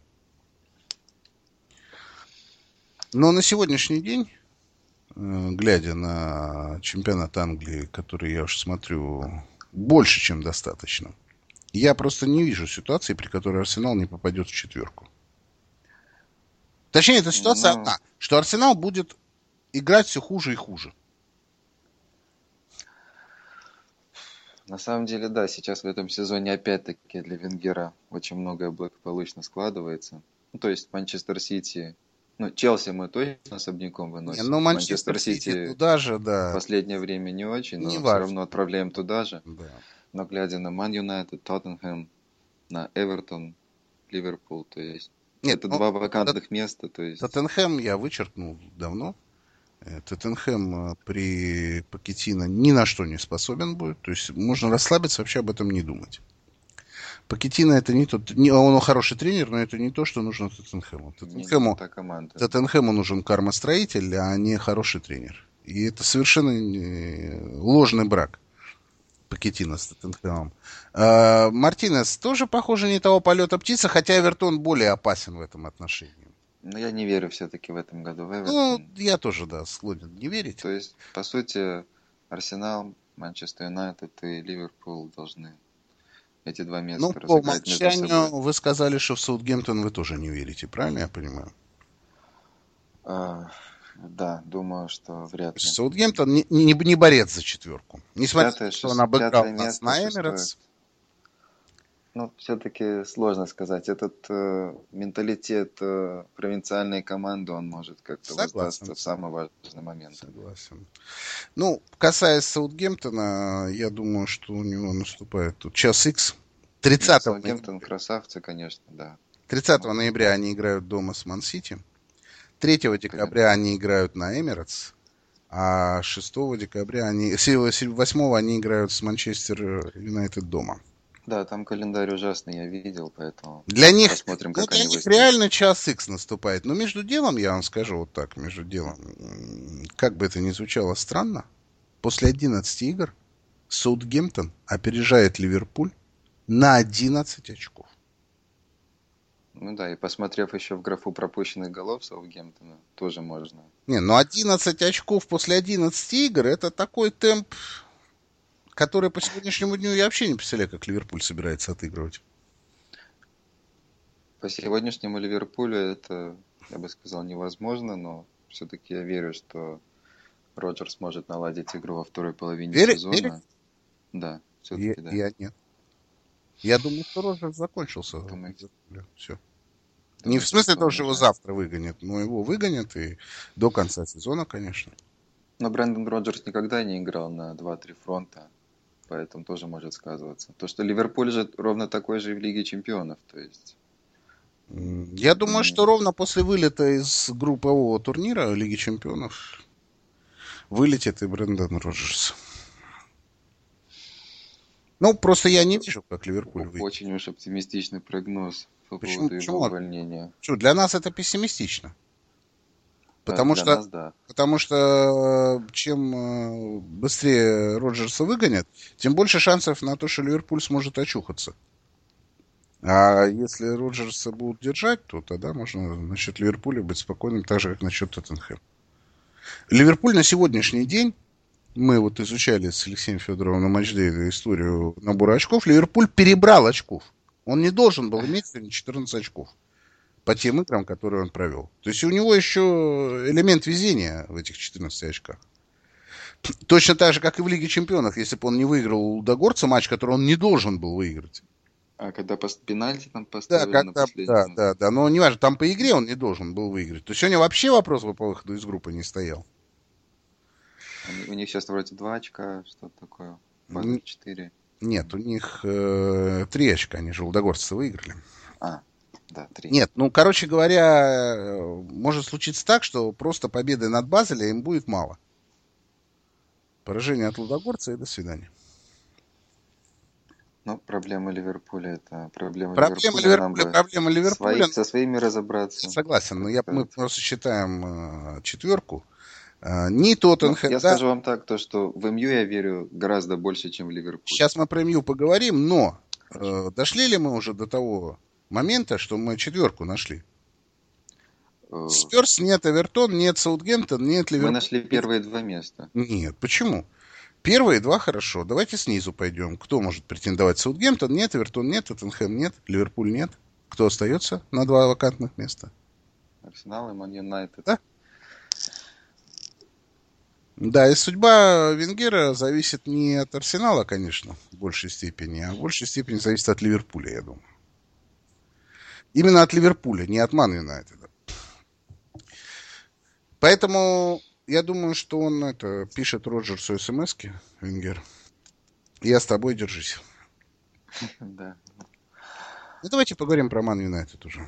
Но на сегодняшний день, глядя на чемпионат Англии, который я уже смотрю больше, чем достаточно, я просто не вижу ситуации, при которой Арсенал не попадет в четверку. Точнее, эта ситуация одна, что Арсенал будет играть все хуже и хуже. На самом деле, да, сейчас в этом сезоне опять-таки для Венгера очень многое благополучно складывается. Ну, то есть Манчестер Сити, ну, Челси мы точно особняком выносим. Но Манчестер Сити туда же, да. В последнее время не очень, но не все равно отправляем туда же. Да. Но глядя на Ман Юнайтед, Тоттенхэм, на Эвертон, Ливерпул, то есть это два вакантных места. То есть... Тоттенхэм я вычеркнул давно. Тоттенхэм при Покеттино ни на что не способен будет. То есть можно расслабиться, вообще об этом не думать. Покеттино это не тот... Он хороший тренер, но это не то, что нужно Тоттенхэму. Тоттенхэму нужен кармостроитель, а не хороший тренер. И это совершенно ложный брак Покеттино с Тоттенхэмом. Мартинес тоже, похоже, не того полета птица, хотя Эвертон более опасен в этом отношении. Но я не верю все-таки в этом году в Эвертон. Ну, я тоже, да, склонен не верить. То есть, по сути, Арсенал, Манчестер Юнайтед и Ливерпул должны эти два места разыграть между собой. Вы сказали, что в Саутгемптон вы тоже не верите, правильно я понимаю? Да, думаю, что вряд ли. Саутгемптон не борец за четверку. Несмотря на то, что он обыграл нас на Эмирейтс. Ну, все-таки сложно сказать. Этот менталитет провинциальной команды, он может как-то воздастся в самый важный момент. Согласен. Ну, касаясь Саутгемптона, я думаю, что у него наступает тут час икс. 30 Саутгемптон красавцы, конечно, да. 30 ноября они играют дома с Ман-Сити. 3 декабря они играют на Эмирейтс. А 6 декабря они... 8 они играют с Манчестер Юнайтед дома. Да, там календарь ужасный, я видел, поэтому Для них, посмотрим, ну, как для они них выстоят. реально час икс наступает. Но между делом, я вам скажу вот так, между делом, как бы это ни звучало странно, после 11 игр Саутгемптон опережает Ливерпуль на 11 очков. Ну да, и посмотрев еще в графу пропущенных голов Саутгемптона, тоже можно. Не, ну 11 очков после 11 игр, это такой темп, который по сегодняшнему дню я вообще не представляю, как Ливерпуль собирается отыгрывать. По сегодняшнему Ливерпулю это, я бы сказал, невозможно, но все-таки я верю, что Роджерс может наладить игру во второй половине Верите? сезона. Да, все-таки да. Я нет. Я думаю, что Роджерс закончился. Думаете, Все. Не в думаете, смысле что того, он что его уже... завтра выгонят, но его выгонят и до конца сезона, конечно. Но Брэндон Роджерс никогда не играл на 2-3 фронта, поэтому тоже может сказываться. То, что Ливерпуль же ровно такой же и в Лиге Чемпионов, то есть Я как бы думаю, не... что ровно после вылета из группового турнира Лиги Чемпионов вылетит и Брэндон Роджерс. Ну, просто я не Это вижу, как Ливерпуль выйдет. очень уж оптимистичный прогноз по Почему? поводу его Почему? увольнения. Что, для нас это пессимистично. Потому Для что, нас, да. потому что чем быстрее Роджерса выгонят, тем больше шансов на то, что Ливерпуль сможет очухаться. А если Роджерса будут держать, то тогда можно насчет Ливерпуля быть спокойным, так же, как насчет Тоттенхэма. Ливерпуль на сегодняшний день, мы вот изучали с Алексеем Федоровым на матчдее историю набора очков, Ливерпуль перебрал очков. Он не должен был иметь сегодня 14 очков по тем играм, которые он провел. То есть у него еще элемент везения в этих 14 очках. Точно так же, как и в Лиге Чемпионов, если бы он не выиграл у Лудогорца матч, который он не должен был выиграть. А когда пенальти там Да, поставили на когда, последнем да, минуте. да, да. Но неважно, там по игре он не должен был выиграть. То есть сегодня вообще вопрос по выходу из группы не стоял. У них сейчас вроде 2 очка, что-то такое. Н- Падают 4. Нет, у них 3 очка, они же Лудогорцы выиграли. А, да, 3. Нет, ну, короче говоря, может случиться так, что просто победы над Базелем им будет мало. Поражение от Лудогорца и до свидания. Но проблема Ливерпуля это проблема Проблема Ливерпуля. Нам Ливерпуля, бы проблема Ливерпуля. со своими разобраться, Согласен, но так мы сказать. просто считаем четверку. Ни Ну, Тоттенхэм, я да. скажу вам так, то что в МЮ я верю гораздо больше, чем в Ливерпуль. Сейчас мы про МЮ поговорим, но Хорошо. дошли ли мы уже до того момента, что мы четверку нашли? Э, Сперс нет, Эвертон нет, Саутгемптон нет, Мы Ливерпуль нашли нет. первые 2 места. Нет, почему? Первые два хорошо. Давайте снизу пойдем. Кто может претендовать? Саутгемптон нет, Эвертон нет, Тоттенхэм нет, Ливерпуль нет. Кто остается на два вакантных места? Арсенал и Ман Юнайтед. Да? Да, и судьба Венгера зависит не от Арсенала, конечно, в большей степени, а в большей степени зависит от Ливерпуля, я думаю. Именно от Ливерпуля, не от Ман Юнайтеда. Поэтому я думаю, что он это пишет Роджерсу смс-ки, Венгер. Я с тобой, держись. Да. Ну, давайте поговорим про Ман Юнайтед уже.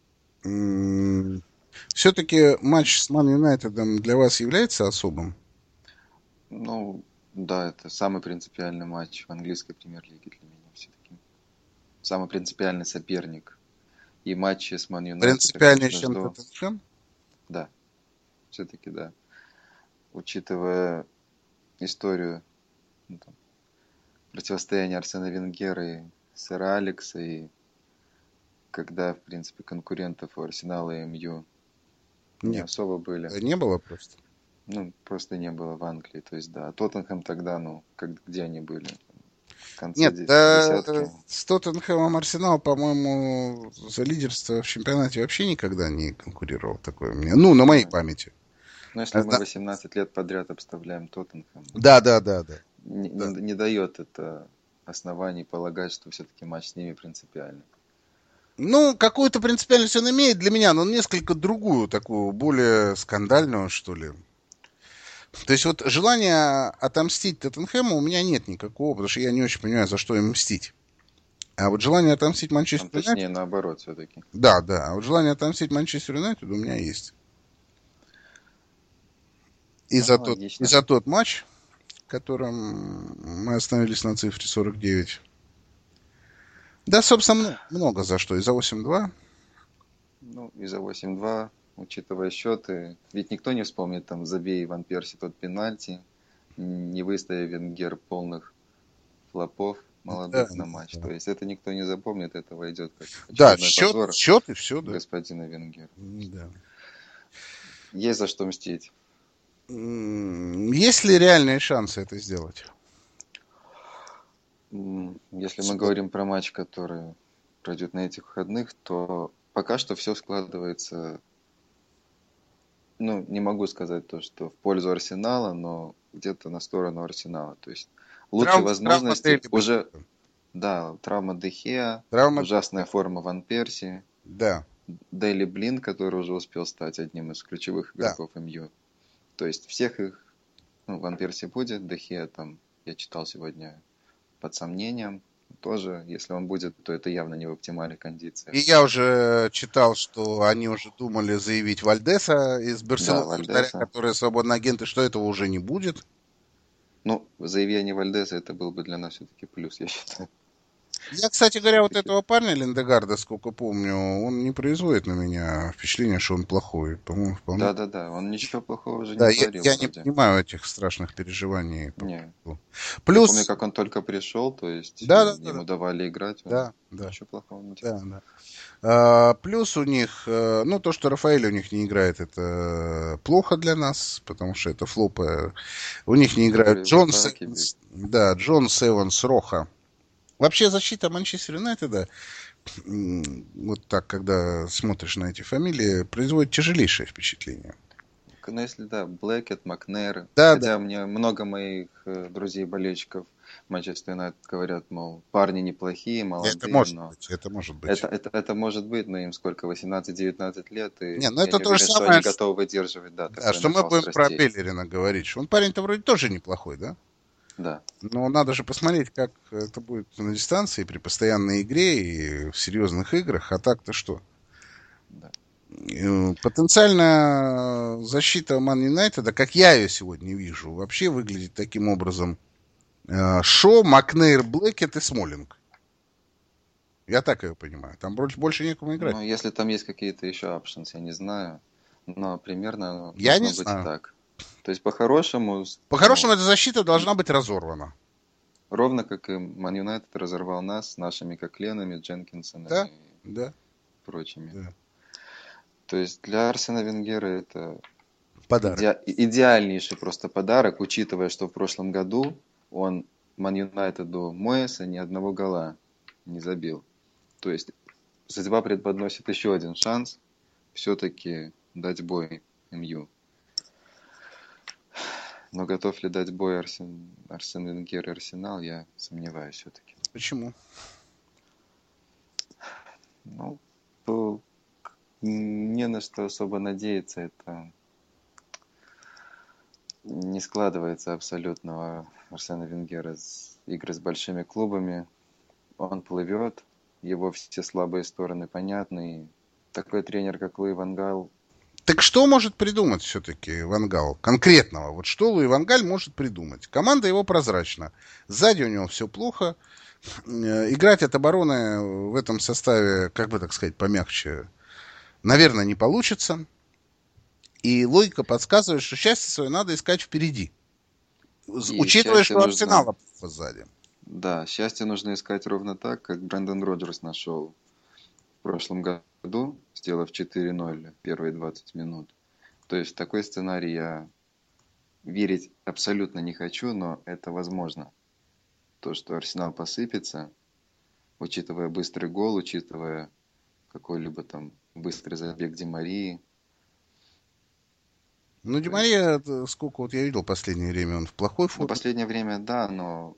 Все-таки матч с Ман Юнайтедом для вас является особым? Ну, да, это самый принципиальный матч в английской премьер-лиге для меня все-таки. Самый принципиальный соперник. И матчи с Ман Юнайтед я, Принципиальнее, конечно, чем жду. Тоттенхэм? Да, все-таки да. Учитывая историю ну, там, противостояния Арсена Венгера и сэра Алекса, и когда, в принципе, конкурентов у Арсенала и МЮ не Нет, особо были. не было просто. Ну, просто не было в Англии. То есть, да. А Тоттенхэм тогда, ну, где они были? В конце Нет, да, десятки. с Тоттенхэмом Арсенал, по-моему, за лидерство в чемпионате вообще никогда не конкурировал. Такое у меня. Ну, на моей Ну, памяти. но если мы 18 лет подряд обставляем Тоттенхэм, Да, да, да, да. не дает это оснований полагать, что все-таки матч с ними принципиальный. Ну, какую-то принципиальность он имеет для меня, но несколько другую, такую, более скандальную, что ли. То есть вот желания отомстить Тоттенхэму у меня нет никакого, потому что я не очень понимаю, за что им мстить. А вот желание отомстить Там Манчестер точнее Юнайтед... наоборот все-таки. Да, да. А вот желание отомстить Манчестер Юнайтед у меня есть. И Ну, логично. за тот матч, в котором мы остановились на цифре 49. Да, собственно, много за что. И за 8-2. Ну, и за 8-2, учитывая счеты, ведь никто не вспомнит, там, забей Ван Перси тот пенальти, не выставив Венгер полных флопов Да, молодых на матч. да. То есть это никто не запомнит, это войдет как Да, очередной позор счет и все, да. господина Венгера. Да. Есть за что мстить. Есть ли реальные шансы это сделать? Если мы говорим про матч, который пройдет на этих выходных, то пока что все складывается, ну, не могу сказать то, что в пользу Арсенала, но где-то на сторону Арсенала. То есть лучшие Травма возможности Дейли уже, Блинкета. да, травма Дехеа, Травма, ужасная форма Ван Перси, да, Дейли Блин, который уже успел стать одним из ключевых да. игроков МЮ. То есть всех их, ну, Ван Перси будет, Дехеа там, я читал сегодня, под сомнением. Тоже, если он будет, то это явно не в оптимальной кондиции. И я уже читал, что они уже думали заявить Вальдеса из Да, Барселоны, вратаря, Вальдеса. который свободный агент, и что этого уже не будет. Ну, заявление Вальдеса это был бы для нас все-таки плюс, я считаю. Я, кстати говоря, вот Все-таки. этого парня Линдегарда, сколько помню, он не производит на меня впечатление, что он плохой. По-моему, вполне. Да-да-да, он ничего плохого уже Да, не творил я не вроде. понимаю этих страшных переживаний. Не. Я помню, Плюс, как он только пришел, то есть да, да, ему давали играть, он да, да, ничего плохого не делал. да, да. Плюс у них, ну, то, что Рафаэль у них не играет, это плохо для нас, потому что это флопы. У них не играют Которые в Джонс, атаке бегут. да, Джонс, Эванс, Роха. Вообще защита Манчестер Юнайтеда, вот так, когда смотришь на эти фамилии, производит тяжелейшее впечатление. Ну, если да, Блэкет, Макнейр. Да, да. Хотя мне много моих друзей-болельщиков Манчестер Юнайтед говорят, мол, парни неплохие, Это молодые, может но быть, это может быть. это может быть, но им сколько, 18-19 лет, Не, и ну я это не то же уверен, что самое, они готовы выдерживать, да, да, такой что мы накал будем про страстей. Беллерина говорить. Что он парень-то вроде тоже неплохой, да? Да. Но надо же посмотреть, как это будет на дистанции, при постоянной игре и в серьезных играх. А так-то что? Да. Потенциально защита Ман Юнайтеда, как я ее сегодня вижу, вообще выглядит таким образом. Шо, Макнейр, Блэкет и Смолинг. Я так ее понимаю. Там больше некому играть. Ну, если там есть какие-то еще options, я не знаю, но примерно Я не должно быть знаю. так. То есть, по-хорошему, По-хорошему, ну, эта защита должна быть разорвана. ровно как и Ман Юнайтед разорвал нас с нашими Кокленами, Да, Дженкинсонами и да, прочими. да. То есть для Арсена Венгера это Подарок. идеальнейший просто подарок, учитывая, что в прошлом году он Ман Юнайтеду Моэса ни одного гола не забил. То есть судьба преподносит еще один шанс все-таки дать бой МЮ. Но готов ли дать бой Арсен Венгер и Арсенал, я сомневаюсь все-таки. Почему? Ну, не на что особо надеяться. Это не складывается абсолютно у Арсена Венгера игры с большими клубами. Он плывет, его все слабые стороны понятны. И такой тренер, как Луи Ван Гал. Так что может придумать все-таки Ван Гал? Конкретного. Вот что Луи Ван Галь может придумать? Команда его прозрачна. Сзади у него все плохо. Играть от обороны в этом составе, как бы так сказать, помягче, наверное, не получится. И логика подсказывает, что счастье свое надо искать впереди. И Учитывая, счастье что Арсенала нужно, плохо сзади. да, счастье нужно искать ровно так, как Брэндон Роджерс нашел в прошлом году, сделав 4-0 первые 20 минут. То есть в такой сценарий я верить абсолютно не хочу, но это возможно. То, что Арсенал посыпется, учитывая быстрый гол, учитывая какой-либо там быстрый забег Ди Марии. Ну, Ди То есть, Мария, сколько вот я видел в последнее время, он в плохой ну, форме. последнее время, да, но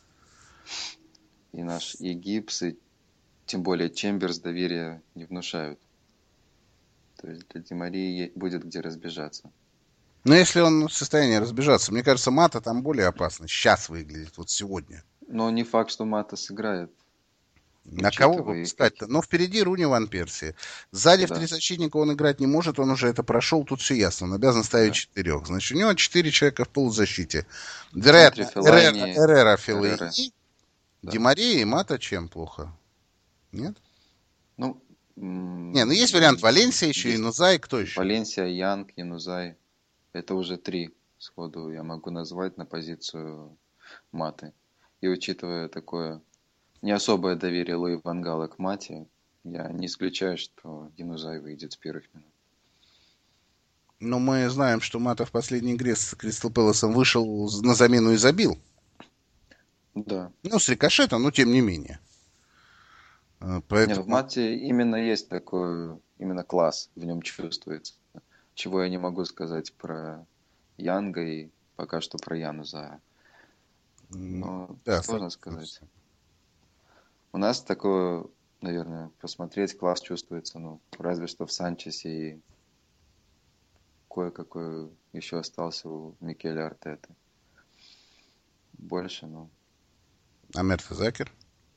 и наш и Гибс, и тем более Чемберс доверия не внушают. То есть для Ди Марии будет где разбежаться. Но если он в состоянии разбежаться, мне кажется, Мата там более опасно. Сейчас выглядит, вот сегодня. Но не факт, что Мата сыграет. На кого учитывая их выпускать-то? Но впереди Руни Ван Перси. Сзади в три Да, защитника он играть не может, он уже это прошел, тут все ясно. Он обязан ставить да. четырех. Значит, у него 4 человека в полузащите. В центре Вероятно, Фелайни, Эррера, Эррера. Феллини, Ди Да. Мария и Мата чем плохо? Нет? Ну, Не, ну есть вариант м, Валенсия еще и есть Нузай, кто еще? Валенсия, Янг, Янузай. Это уже три сходу я могу назвать на позицию Маты. И учитывая такое не особое доверие Луи Ван Гала к Мате, я не исключаю, что Янузай выйдет с первых минут. Но мы знаем, что Мата в последней игре с Кристал Пэласом вышел на замену и забил. Да. Ну, с рикошета, но тем не менее. Не, в Поэтому, Мате именно есть такой, именно класс в нем чувствуется. Чего я не могу сказать про Янга и пока что про Янузая. Но да, сложно согласен. сказать. У нас такое, наверное, посмотреть класс чувствуется, ну, разве что в Санчесе и кое-какой еще остался у Микеля Артеты. Больше, ну, А Мертезакер?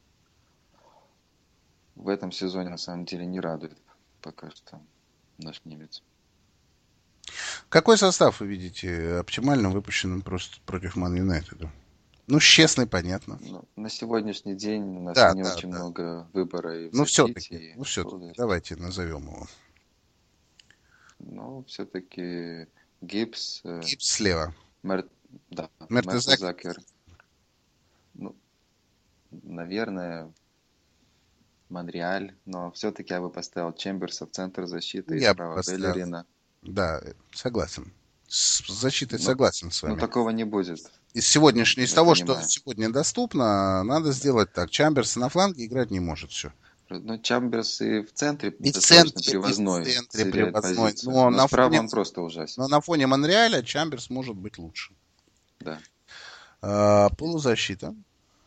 в этом сезоне на самом деле не радует пока что наш немец. Какой состав вы видите оптимально выпущенным просто против Ман Юнайтеда? Ну, честный, понятно. Ну, на сегодняшний день у нас Да, не да, очень да. много выбора и в Ну, защите, все-таки, и ну, в все-таки. полузащите. Давайте назовем его. Но все-таки Гибс, Гибс слева. Мер... да, Мертезакер. Мертезакер, ну, наверное, Монреаль, но все-таки я бы поставил Чемберса в центр защиты и Я бы справа поставил. Беллерина. Да, согласен. С защитой Но, согласен с но вами. такого не будет, Из мы того, что понимаем. сегодня доступно, надо сделать так. Чамберс на фланге играть не может, все. Но Чамберс и в центре достаточно И в привозной, центре теряет привозной. позицию. Но справа он просто ужасен. Но на фоне Монреаля Чамберс может быть лучше. Да. Полузащита.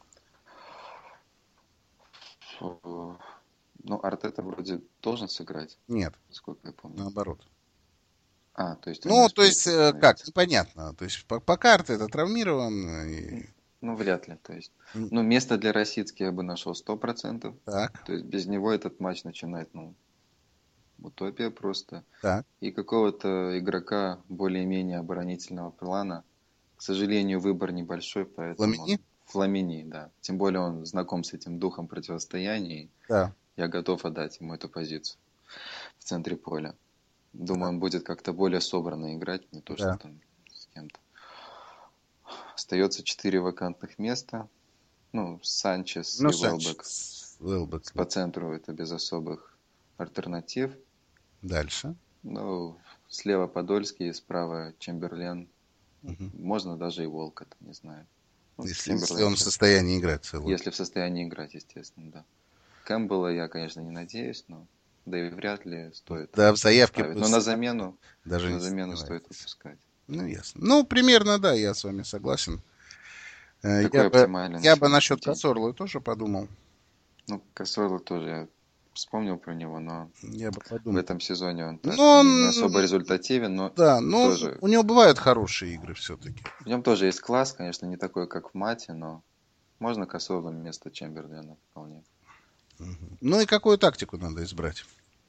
Ну, Артета вроде должен сыграть, Нет, сколько я помню. наоборот. То есть он не Ну, то успеет есть, как, восстановиться. непонятно. То есть, пока Артета травмирован. Ну, вряд ли. То есть, М, ну, место для Росицки я бы нашел 100%. Так, То есть, без него этот матч начинать, ну, утопия просто. так. И какого-то игрока более-менее оборонительного плана. К сожалению, выбор небольшой, поэтому Фламини? он Фламини, да. Тем более он знаком с этим духом противостояния. И Да. я готов отдать ему эту позицию в центре поля. Да, Думаю, он будет как-то более собранно играть, не то, что да. там с кем-то. Остается 4 вакантных места. Ну, Санчес Ну, и Велбек Санчес, Уэлбек. по центру это без особых альтернатив. Дальше. Ну, слева Подольский, справа Чемберлен. Мгм. Можно даже и Волкот, не знаю. Ну, Если Чемберлен он в сейчас, состоянии играть целый. если в состоянии играть, естественно, да. Кэмпбелла я, конечно, не надеюсь, но да и вряд ли стоит Да, в заявке ставить. Но просто даже на не замену стоит сомневайтесь. выпускать. Ну, ясно. Ну, примерно, да, я с вами согласен. Э, Я Такой бы, оптимальный на я бы сегодняшний насчет день. Косорлы тоже подумал. Ну, Косойло тоже я вспомнил про него, но Я бы в подумал. этом сезоне он так Но не особо результативен, но да, но тоже у него бывают хорошие игры все-таки. в нем тоже есть класс, конечно, не такой, как в Мате, но можно Косойло вместо Чемберлена вполне. Ну и какую тактику надо избрать?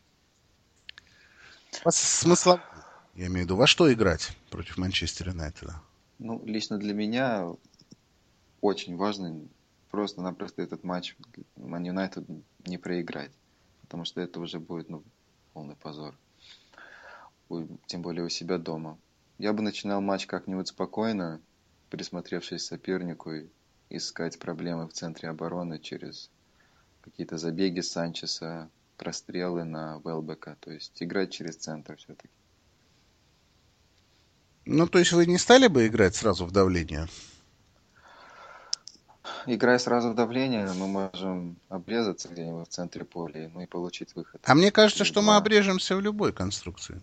Смысл, я имею в виду, во что играть против Манчестер Юнайтеда? Ну, лично для меня очень важно просто-напросто этот матч Ман Юнайтед не проиграть, потому что это уже будет, ну, полный позор. Тем более у себя дома. Я бы начинал матч как-нибудь спокойно, присмотревшись к сопернику и искать проблемы в центре обороны через какие-то забеги Санчеса, прострелы на Велбека, то есть играть через центр все-таки. Ну, то есть вы не стали бы играть сразу в давление? Играя сразу в давление, мы можем обрезаться где-нибудь в центре поля, ну и получить выход. А мне кажется, Или что мы два. обрежемся в любой конструкции.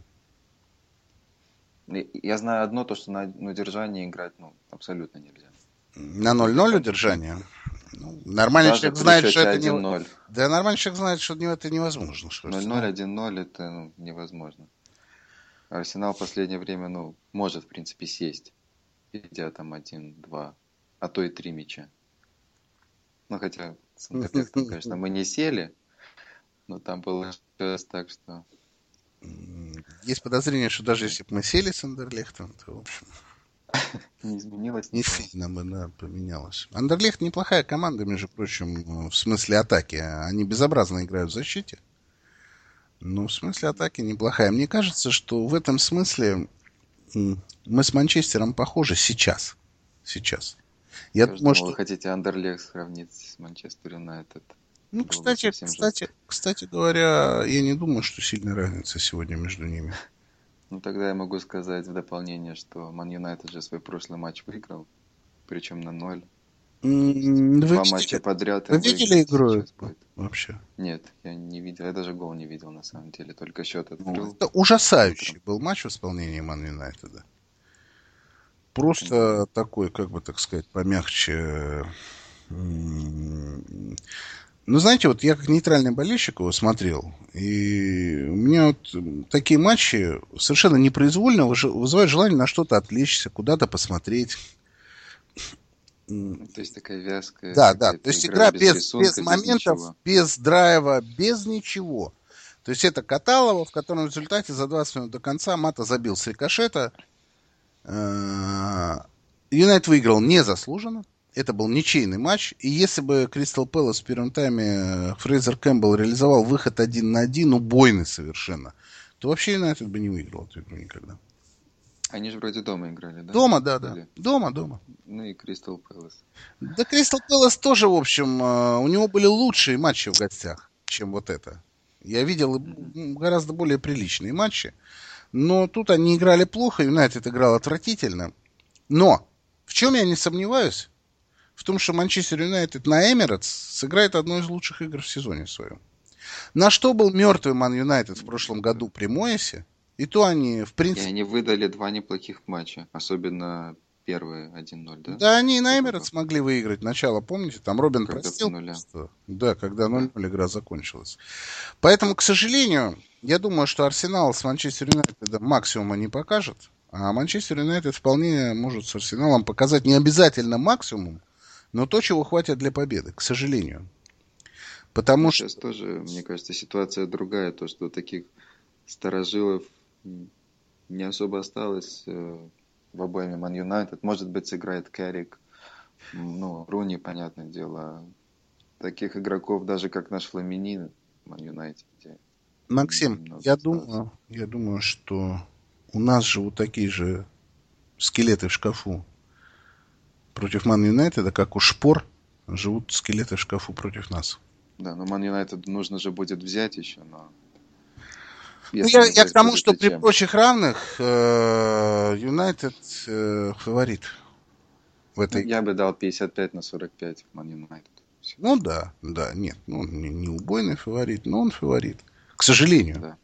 Я знаю одно, то что на удержании играть, ну, абсолютно нельзя. На Это 0-0 дико. удержание. Ну, нормальный Даже человек при знает, что счете это не... 1-0. Да, нормальный человек знает, что это невозможно. Что 0-0, Арсенал... 1-0 это, ну, невозможно. Арсенал в последнее время, ну, может, в принципе, сесть, идя там 1-2, а то и 3 мяча. Ну, хотя С Андерлехтом, конечно, мы не сели, но там получилось так, что... Есть подозрение, что даже если бы мы сели с Андерлехтом, то, в общем, Не изменилось не ничего. сильно бы, да, поменялось. Андерлехт неплохая команда, между прочим, в смысле атаки. Они безобразно играют в защите. Но в смысле атаки неплохая. Мне кажется, что в этом смысле мы с Манчестером похожи сейчас. Сейчас. Я Я же думаю, думал, вы что... хотите Андерлехт сравнить с Манчестер Юнайтед. Ну, Было бы кстати, совсем кстати, жестко. кстати говоря, я не думаю, что сильная разница сегодня между ними. Ну, тогда я могу сказать в дополнение, что Ман Юнайтед же свой прошлый матч выиграл, причем на 0. То есть Вы два видели, матча подряд вы им видели выиграть игру сейчас эту будет. вообще? Нет, я не видел, я даже гол не видел на самом деле, только счет Ну, открыл это ужасающий утром. был матч в исполнении Ман Юнайтеда. Да. Просто такой, как бы так сказать, помягче. м, Ну, знаете, вот я как нейтральный болельщик его смотрел, и у меня вот такие матчи совершенно непроизвольно вызывают желание на что-то отвлечься, куда-то посмотреть. Ну, то есть такая вязкая Да, да. То какая-то есть игра игра без без рисунка, без моментов, ничего. без драйва, без ничего. То есть это Каталова, в котором в результате за 20 минут до конца Мата забил с рикошета. Юнайтед выиграл незаслуженно. Это был ничейный матч. И если бы Кристал Пэлас в первом тайме Фрейзер Кэмпбелл реализовал выход 1-1, убойный совершенно, то вообще Юнайтед бы не выиграл эту игру никогда. Они же вроде дома играли, да? Дома, да, да. Или... Дома. Ну и Кристал Пэлас. Да, Кристал Пэлас тоже, в общем, у него были лучшие матчи в гостях, чем вот это. Я видел гораздо более приличные матчи. Но тут они играли плохо, Юнайтед играл отвратительно. Но в чем я не сомневаюсь? В том, что Манчестер Юнайтед на Эмиратс сыграет одну из лучших игр в сезоне своем. На что был мертвый Ман Юнайтед в прошлом году при Моэсе, и то они, в И принципе... они выдали два неплохих матча. Особенно первый 1-0, да? Да, они и на Когда, Эмиратс смогли выиграть начало, помните? Там Робин когда по простил нулям. просто. Да, когда Да. 0-0 игра закончилась. Поэтому, к сожалению, я думаю, что Арсенал с Манчестер Юнайтедом максимума не покажет. А Манчестер Юнайтед вполне может с Арсеналом показать не обязательно максимум, но то, чего хватит для победы, к сожалению. Потому Ну, что... сейчас тоже, мне кажется, ситуация другая. То, что таких старожилов не особо осталось в обойме Ман Юнайтед. Может быть, сыграет Керрик. Ну, Руни, понятное дело. Таких игроков, даже как наш Фламини, в Ман Юнайтеде Максим, немного осталось. я думаю, что у нас живут такие же скелеты в шкафу против Ман Юнайтеда, как у Шпор живут скелеты в шкафу против нас. Да, но Ман Юнайтед нужно же будет взять еще, но Ну, если не я к взять, тому, то что при зачем? прочих равных Юнайтед фаворит в Ну, этой игре. я бы дал 55-45 Ман Юнайтед. Всё. Ну да, нет, ну, он не убойный фаворит, но он фаворит. К сожалению. Да.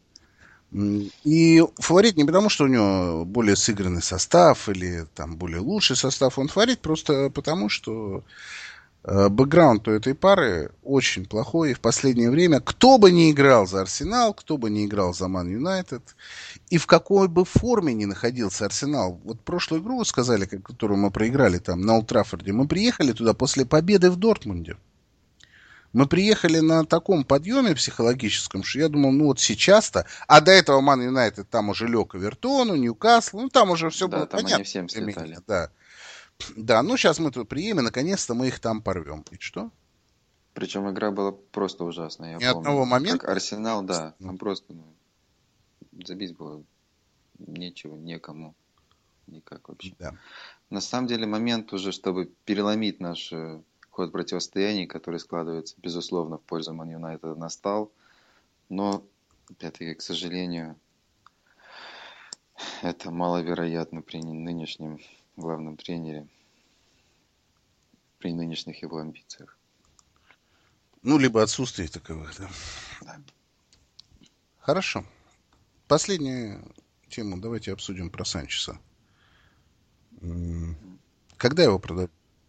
И фаворит не потому, что у него более сыгранный состав или там более лучший состав, он фаворит просто потому, что бэкграунд у этой пары очень плохой. И в последнее время, кто бы ни играл за Арсенал, кто бы ни играл за Ман Юнайтед, и в какой бы форме ни находился Арсенал. Вот прошлую игру, вы сказали, которую мы проиграли там на Олд Траффорде, мы приехали туда после победы в Дортмунде. Мы приехали на таком подъеме психологическом, что я думал, ну вот сейчас-то, а до этого Ман Юнайтед там уже лег Эвертону, Ньюкасл, ну там уже все было Да, там они понятно. всем слетали. Да. Да, ну сейчас мы тут приедем, и наконец-то мы их там порвем. И что? Причем игра была просто ужасная, я Ни одного помню. Как момента. Арсенал, да, Ну, там просто забить было нечего, некому, никак вообще. да. На самом деле момент уже, чтобы переломить наш ход противостояний, который складывается, безусловно, в пользу Ман Юнайтеда, настал. Но, опять-таки, к сожалению, это маловероятно при нынешнем главном тренере, при нынешних его амбициях. Ну, либо отсутствие таковых, да. Да. Хорошо. Последнюю тему давайте обсудим про Санчеса. Когда его продадут?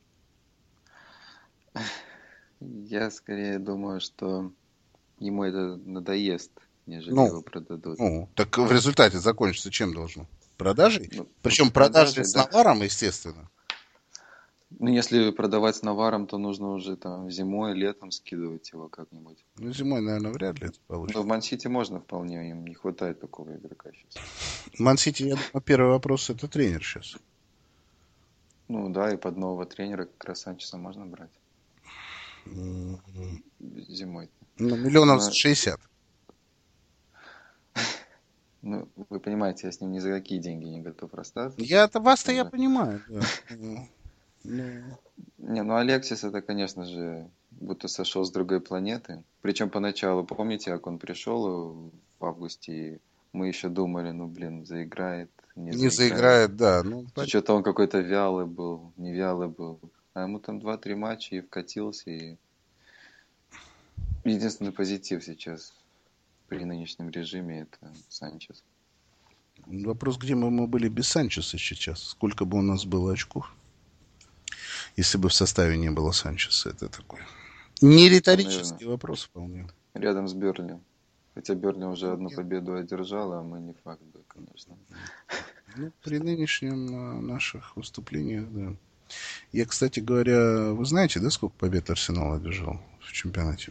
Я скорее думаю, что ему это надоест, нежели Ну, его продадут. так в результате закончится чем должно? Продажей? Ну, Причем продажей продажей, с да. наваром, естественно. Ну, если продавать с наваром, то нужно уже там зимой, летом скидывать его как-нибудь. Ну, зимой, наверное, вряд ли это Но получится. в Ман-Сити можно вполне, им не хватает такого игрока сейчас. Ман-Сити, я думаю, первый вопрос это тренер сейчас. Ну да, и под нового тренера как раз Санчеса можно брать зимой. Ну, миллионов Но, 60. ну, вы понимаете, я с ним ни за какие деньги не готов расстаться. Вас-то я Уже. понимаю, да. Ну, Не, ну Алексис это, конечно же, будто сошел с другой планеты. Причем поначалу, помните, как он пришел в августе, и мы еще думали, ну блин, заиграет, не не заиграет. заиграет, да. Ну, Что-то он какой-то вялый был, не вялый был. А ему там 2-3 матча и вкатился. И единственный позитив сейчас при нынешнем режиме это Санчес. вопрос, где мы были без Санчеса сейчас? Сколько бы у нас было очков, если бы в составе не было Санчеса? Это такой не риторический вопрос вполне. Рядом с Бернли. Хотя Бернли уже одну победу одержала, а мы не факт, да, конечно. Ну, при нынешнем наших выступлениях, да. Я, кстати говоря, вы знаете, да, сколько побед Арсенал одержал в чемпионате?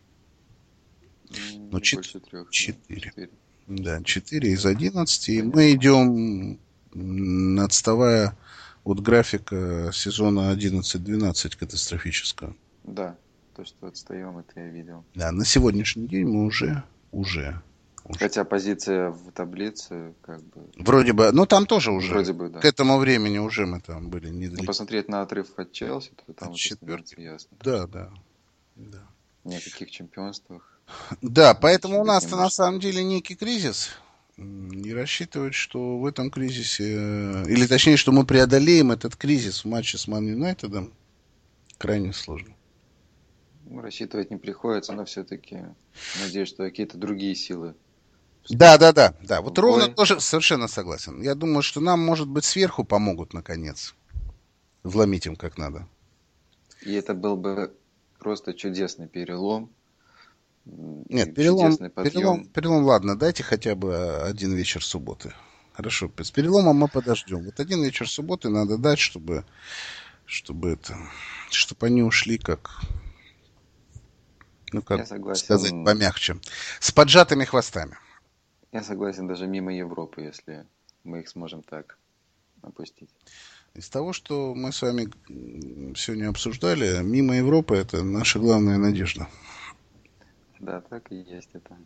Ну, Больше 3. 4. Да, 4 из 11. И мы идем, отставая от графика сезона 11-12 катастрофического. Да, то, что отстаем, это я видел. Да, на сегодняшний день мы уже. Хотя позиция в таблице как бы... Вроде бы, ну там тоже уже. Вроде бы, да. К этому времени уже мы там были недалеко. Но посмотреть на отрыв от Челси, то там От уже становится ясно. Да. Ни о каких чемпионствах. Да, поэтому у нас не на может. самом деле некий кризис. И рассчитывать, что в этом кризисе, или точнее, что мы преодолеем этот кризис в матче с Ман Юнайтедом, крайне сложно. Ну, рассчитывать не приходится, но все-таки надеюсь, что какие-то другие силы. Да. Вот Ой. ровно тоже совершенно согласен. Я думаю, что нам, может быть, сверху помогут, наконец. Вломить им как надо. И это был бы просто чудесный перелом. Нет, Чудесный подъем. перелом, ладно, дайте хотя бы один вечер субботы. Хорошо, с переломом мы подождем. Вот один вечер субботы надо дать, чтобы они ушли как Я согласен. сказать помягче, с поджатыми хвостами. Я согласен даже мимо Европы, если мы их сможем так опустить. Из того, что мы с вами сегодня обсуждали, мимо Европы это наша главная надежда. Да, так и есть это.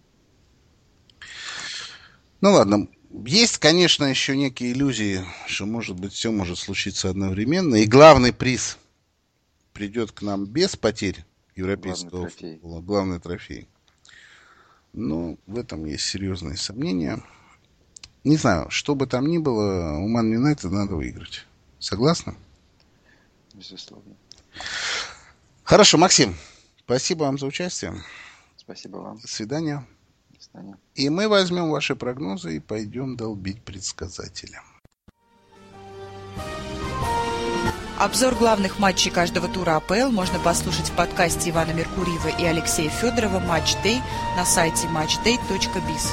Ну ладно, есть, конечно, еще некие иллюзии, что, может быть, все может случиться одновременно. И главный приз придет к нам без потерь европейского футбола. Главный трофей. Но в этом есть серьезные сомнения. Не знаю, что бы там ни было, у Ман Юнайтед надо выиграть. Согласны? Безусловно. Хорошо, Максим, спасибо вам за участие. Спасибо вам. До свидания. До свидания. И мы возьмем ваши прогнозы и пойдем долбить предсказателя. Обзор главных матчей каждого тура АПЛ можно послушать в подкасте Ивана Меркурьева и Алексея Федорова «Матч Дэй» на сайте matchday.biz.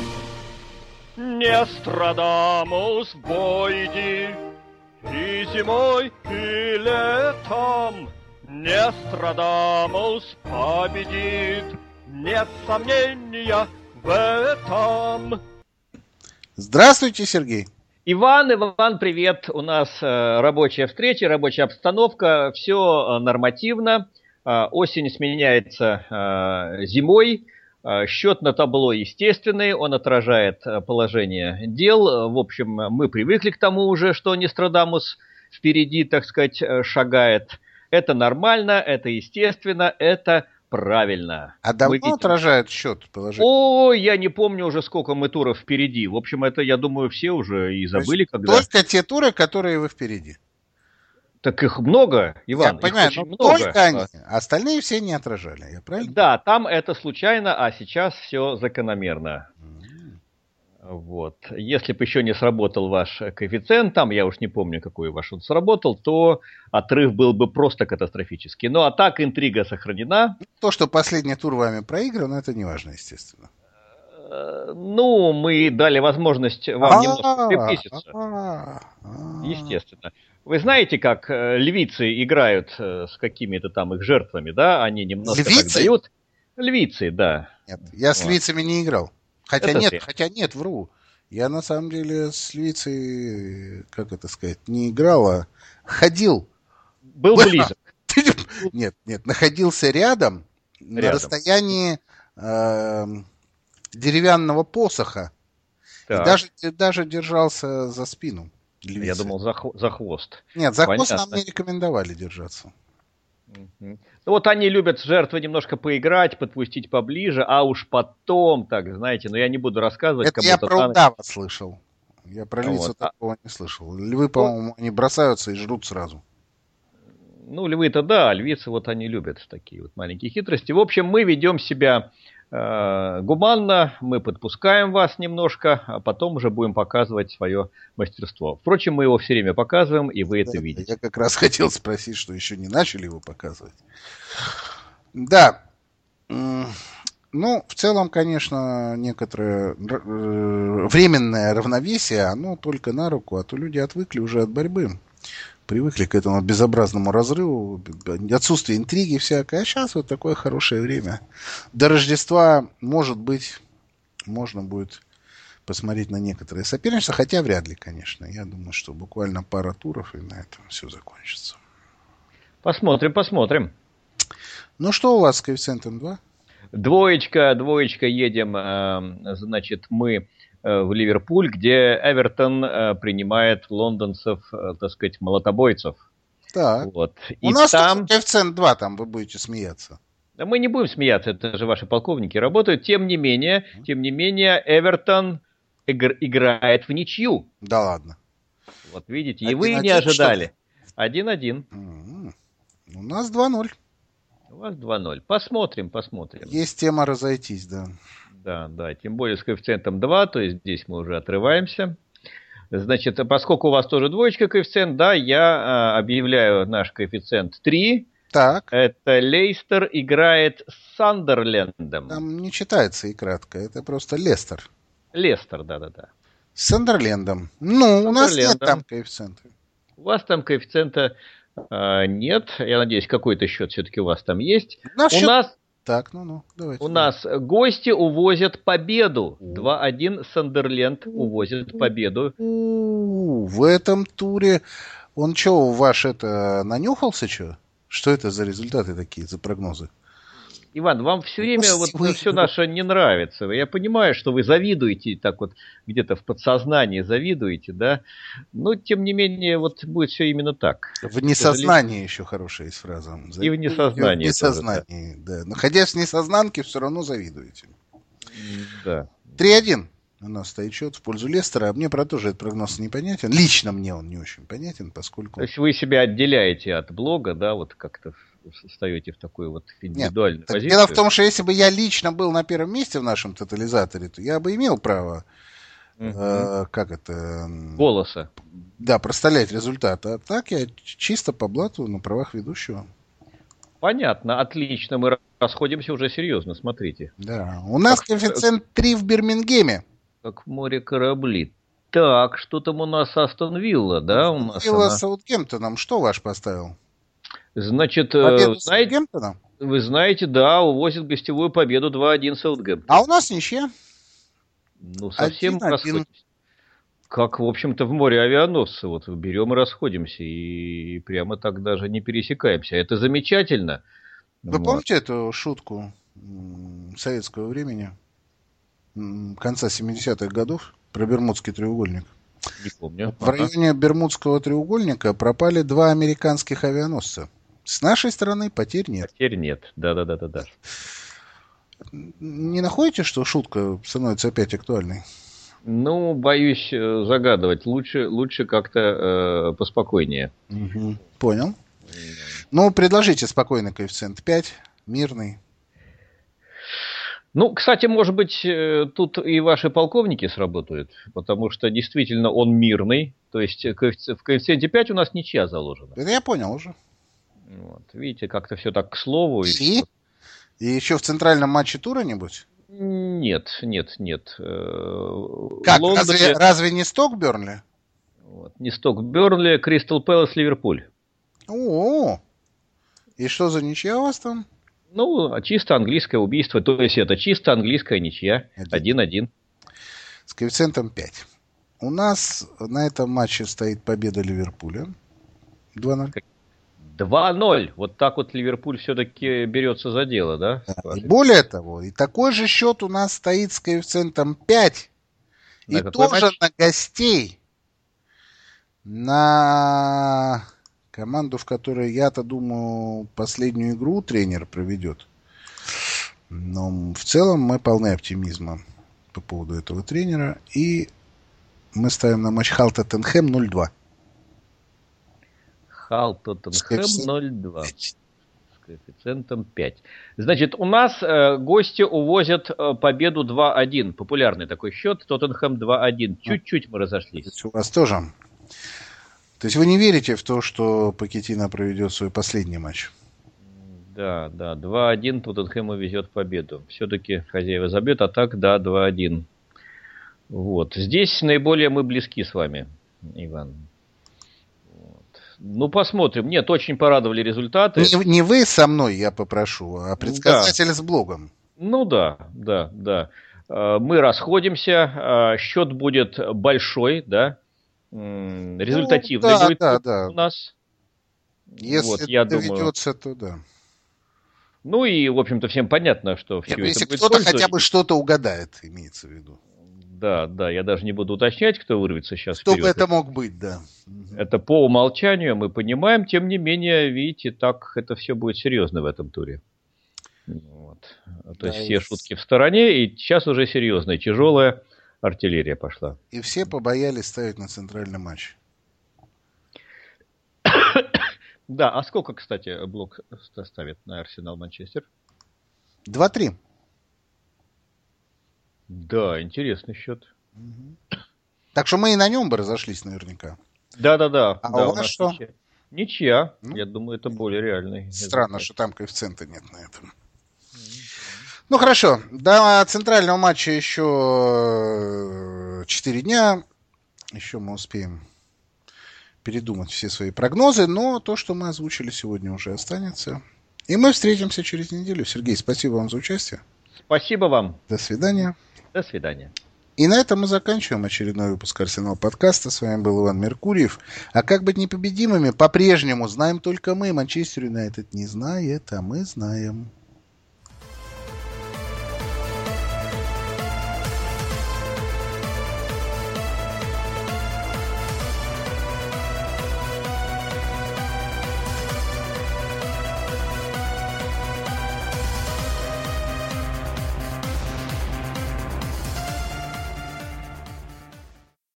Не Нострадамус бойди и зимой, и летом. Не Нострадамус победит, нет сомнения в этом. Здравствуйте, Сергей. Иван, привет. У нас рабочая встреча, рабочая обстановка, все нормативно. Осень сменяется зимой. Счет на табло естественный, он отражает положение дел. В общем, мы привыкли к тому уже, что Нострадамус впереди, так сказать, шагает. Это нормально, это естественно, это правильно. А давно отражает счет положение? Ой, я не помню уже, сколько мы туров впереди. В общем, это, я думаю, все уже и забыли, когда... Только те туры, которые вы впереди. Так их много, Иван. Я понимаю, но много. только они. Остальные все не отражали, я правильно? Да, там это случайно, а сейчас все закономерно. Вот. Если бы еще не сработал ваш коэффициент, там, я уж не помню, какой ваш он сработал, то отрыв был бы просто катастрофический. Ну, а так интрига сохранена. То, что последний тур вами проигран, это не важно, естественно. Ну, мы дали возможность вам немножко приблизиться. Естественно. Вы знаете, как львицы играют с какими-то там их жертвами, да? Они немножко так Львицы? дают. Львицы, да. Нет, я с Вот. львицами не играл. Хотя Это нет, зря. вру. Я на самом деле с львицей, как это сказать, не играл, а ходил. Был близок. Нет, находился рядом, на Рядом. расстоянии деревянного посоха. И Так. даже держался за спину львицы. Я думал, за хвост. Нет, за хвост Понятно. нам не рекомендовали держаться. Мгм. Ну вот они любят с жертвой немножко поиграть, подпустить поближе, а уж потом, так, знаете, но я не буду рассказывать, Это я кому-то про там. удава слышал. Я про львицу Вот. такого не слышал. Львы, по-моему, они бросаются и жрут сразу. Ну, львы-то да, львицы вот они любят такие вот маленькие хитрости. В общем, мы ведем себя гуманно, мы подпускаем вас немножко, а потом уже будем показывать свое мастерство. Впрочем, мы его все время показываем, и вы это Да, видите. я как раз хотел спросить, что еще не начали его показывать. Да. Ну, в целом, конечно, некоторое временное равновесие, оно только на руку, а то люди отвыкли уже от борьбы. Привыкли к этому безобразному разрыву, отсутствие интриги всякой. А сейчас вот такое хорошее время. До Рождества, может быть, можно будет посмотреть на некоторые соперничества, хотя вряд ли, конечно. Я думаю, что буквально пара туров, и на этом все закончится. Посмотрим. Ну, что у вас с коэффициентом 2? Двоечка, едем, значит, мы в Ливерпуль, где Эвертон принимает лондонцев, так сказать, молотобойцев. Так. Вот. У И нас там... тоже коэффициент 2, там вы будете смеяться. Да мы не будем смеяться, это же ваши полковники работают. Тем не менее, Эвертон играет в ничью. Да ладно. Вот видите, и вы 1-1, не ожидали. 1-1. У нас 2-0. У вас 2-0. Посмотрим. Есть тема разойтись, да. Да, тем более с коэффициентом 2, то есть здесь мы уже отрываемся. Значит, поскольку у вас тоже двоечка коэффициент, да, я объявляю наш коэффициент 3. Так. Это Лейстер играет с Сандерлендом. Там не читается и кратко, это просто Лестер. Лестер, да. С Сандерлендом. Ну, у нас нет Сандерлендом. там коэффициента. У вас там коэффициента нет. Я надеюсь, какой-то счет все-таки у вас там есть. У нас... Так, давайте. У нас гости увозят победу. 2-1 Сандерленд увозит победу. В этом туре он что, ваш это нанюхался, что? Что это за результаты такие, за прогнозы? Иван, вам все время все наше не нравится. Я понимаю, что вы завидуете, так вот где-то в подсознании завидуете, да? Но, тем не менее, вот будет все именно так. В несознании еще хорошая есть фраза. И в несознании. В несознании, да. Находясь в несознанке, все равно завидуете. Да. 3-1 у нас стоит счет в пользу Лестера. Мне, правда, тоже этот прогноз непонятен. Лично мне он не очень понятен, поскольку... То есть вы себя отделяете от блога, да, вот как-то встаете в такую вот индивидуальную позицию. Дело в том, что если бы я лично был на первом месте в нашем тотализаторе, то я бы имел право голоса. Да, проставлять результаты. А так я чисто по блату на правах ведущего. Понятно, отлично. Мы расходимся уже серьезно, смотрите. Да, у нас коэффициент 3 в Бирмингеме. Как в море корабли. Так, что там у нас Астон Вилла, да? У нас Вилла с Саутгемптоном. Что ваш поставил? Значит, вы знаете, да, увозит гостевую победу 2-1 Саутгемптон. А у нас ничья. Ну, совсем расходимся. Как, в общем-то, в море авианосцы. Вот берем и расходимся. И прямо так даже не пересекаемся. Это замечательно. Вы помните эту шутку советского времени? Конца 70-х годов про Бермудский треугольник? Не помню. В районе Бермудского треугольника пропали 2 американских авианосца. С нашей стороны потерь нет. Потерь нет, да. Не находите, что шутка становится опять актуальной? Ну, боюсь загадывать. Лучше как-то поспокойнее. Угу. Понял. Ну, предложите спокойный коэффициент 5, мирный. Ну, кстати, может быть, тут и ваши полковники сработают, потому что действительно он мирный. То есть в коэффициенте 5 у нас ничья заложена. Это я понял уже. Вот, видите, как-то все так к слову. И еще в центральном матче тура-нибудь? Нет. Как, разве не Сток Бернли? Вот. Сток Бернли, Кристал Пэлас, Ливерпуль. О, и что за ничья у вас там? Ну, чисто английское убийство. То есть это чисто английская ничья. 1-1. С коэффициентом 5. У нас на этом матче стоит победа Ливерпуля. 2-0. 2-0. Вот так вот Ливерпуль все-таки берется за дело, да? И более того, и такой же счет у нас стоит с коэффициентом 5. И тоже матч? На гостей. На команду, в которой, я-то думаю, последнюю игру тренер проведет. Но в целом мы полны оптимизма по поводу этого тренера. И мы ставим на матч Халл-Тоттенхэм 0-2. Халл-Тоттенхэм 0-2. С коэффициентом 5. Значит, у нас гости увозят победу 2-1. Популярный такой счет. Тоттенхэм 2-1. Чуть-чуть мы разошлись. У вас тоже. То есть вы не верите в то, что Покеттино проведет свой последний матч? Да, 2-1 Тоттенхэму везет победу. Все-таки хозяева забьют, а так, да, 2-1. Вот. Здесь наиболее мы близки с вами, Иван. Вот. Ну, посмотрим. Нет, очень порадовали результаты. Не вы со мной, я попрошу, а предсказатель с блогом. Ну да. Мы расходимся, счет будет большой, да. Результативный будет у нас. Если вот, я думаю, доведется, то да. Ну и, в общем-то, всем понятно, что все если это будет кто-то хотя бы что-то угадает, имеется в виду. Да, я даже не буду уточнять, кто вырвется сейчас кто вперед. Бы это мог быть, да. Это по умолчанию мы понимаем, тем не менее, видите, так это все будет серьезно в этом туре. Вот. То есть все шутки в стороне, и сейчас уже серьезная, тяжелая артиллерия пошла. И все побоялись ставить на центральный матч. Да, а сколько, кстати, блок ставит на Арсенал-Манчестер? 2-3. Да, интересный счет. Так что мы и на нем бы разошлись наверняка. Да. А у вас что? Ничья. Я думаю, это более реальный. Странно, что там коэффициента нет на этом. Ну хорошо, до центрального матча еще 4 дня. Еще мы успеем передумать все свои прогнозы, но то, что мы озвучили сегодня, уже останется. И мы встретимся через неделю. Сергей, спасибо вам за участие. Спасибо вам. До свидания. До свидания. И на этом мы заканчиваем очередной выпуск Арсенал подкаста. С вами был Иван Меркурьев. А как быть непобедимыми, по-прежнему знаем только мы. Манчестер Юнайтед не знает, а мы знаем.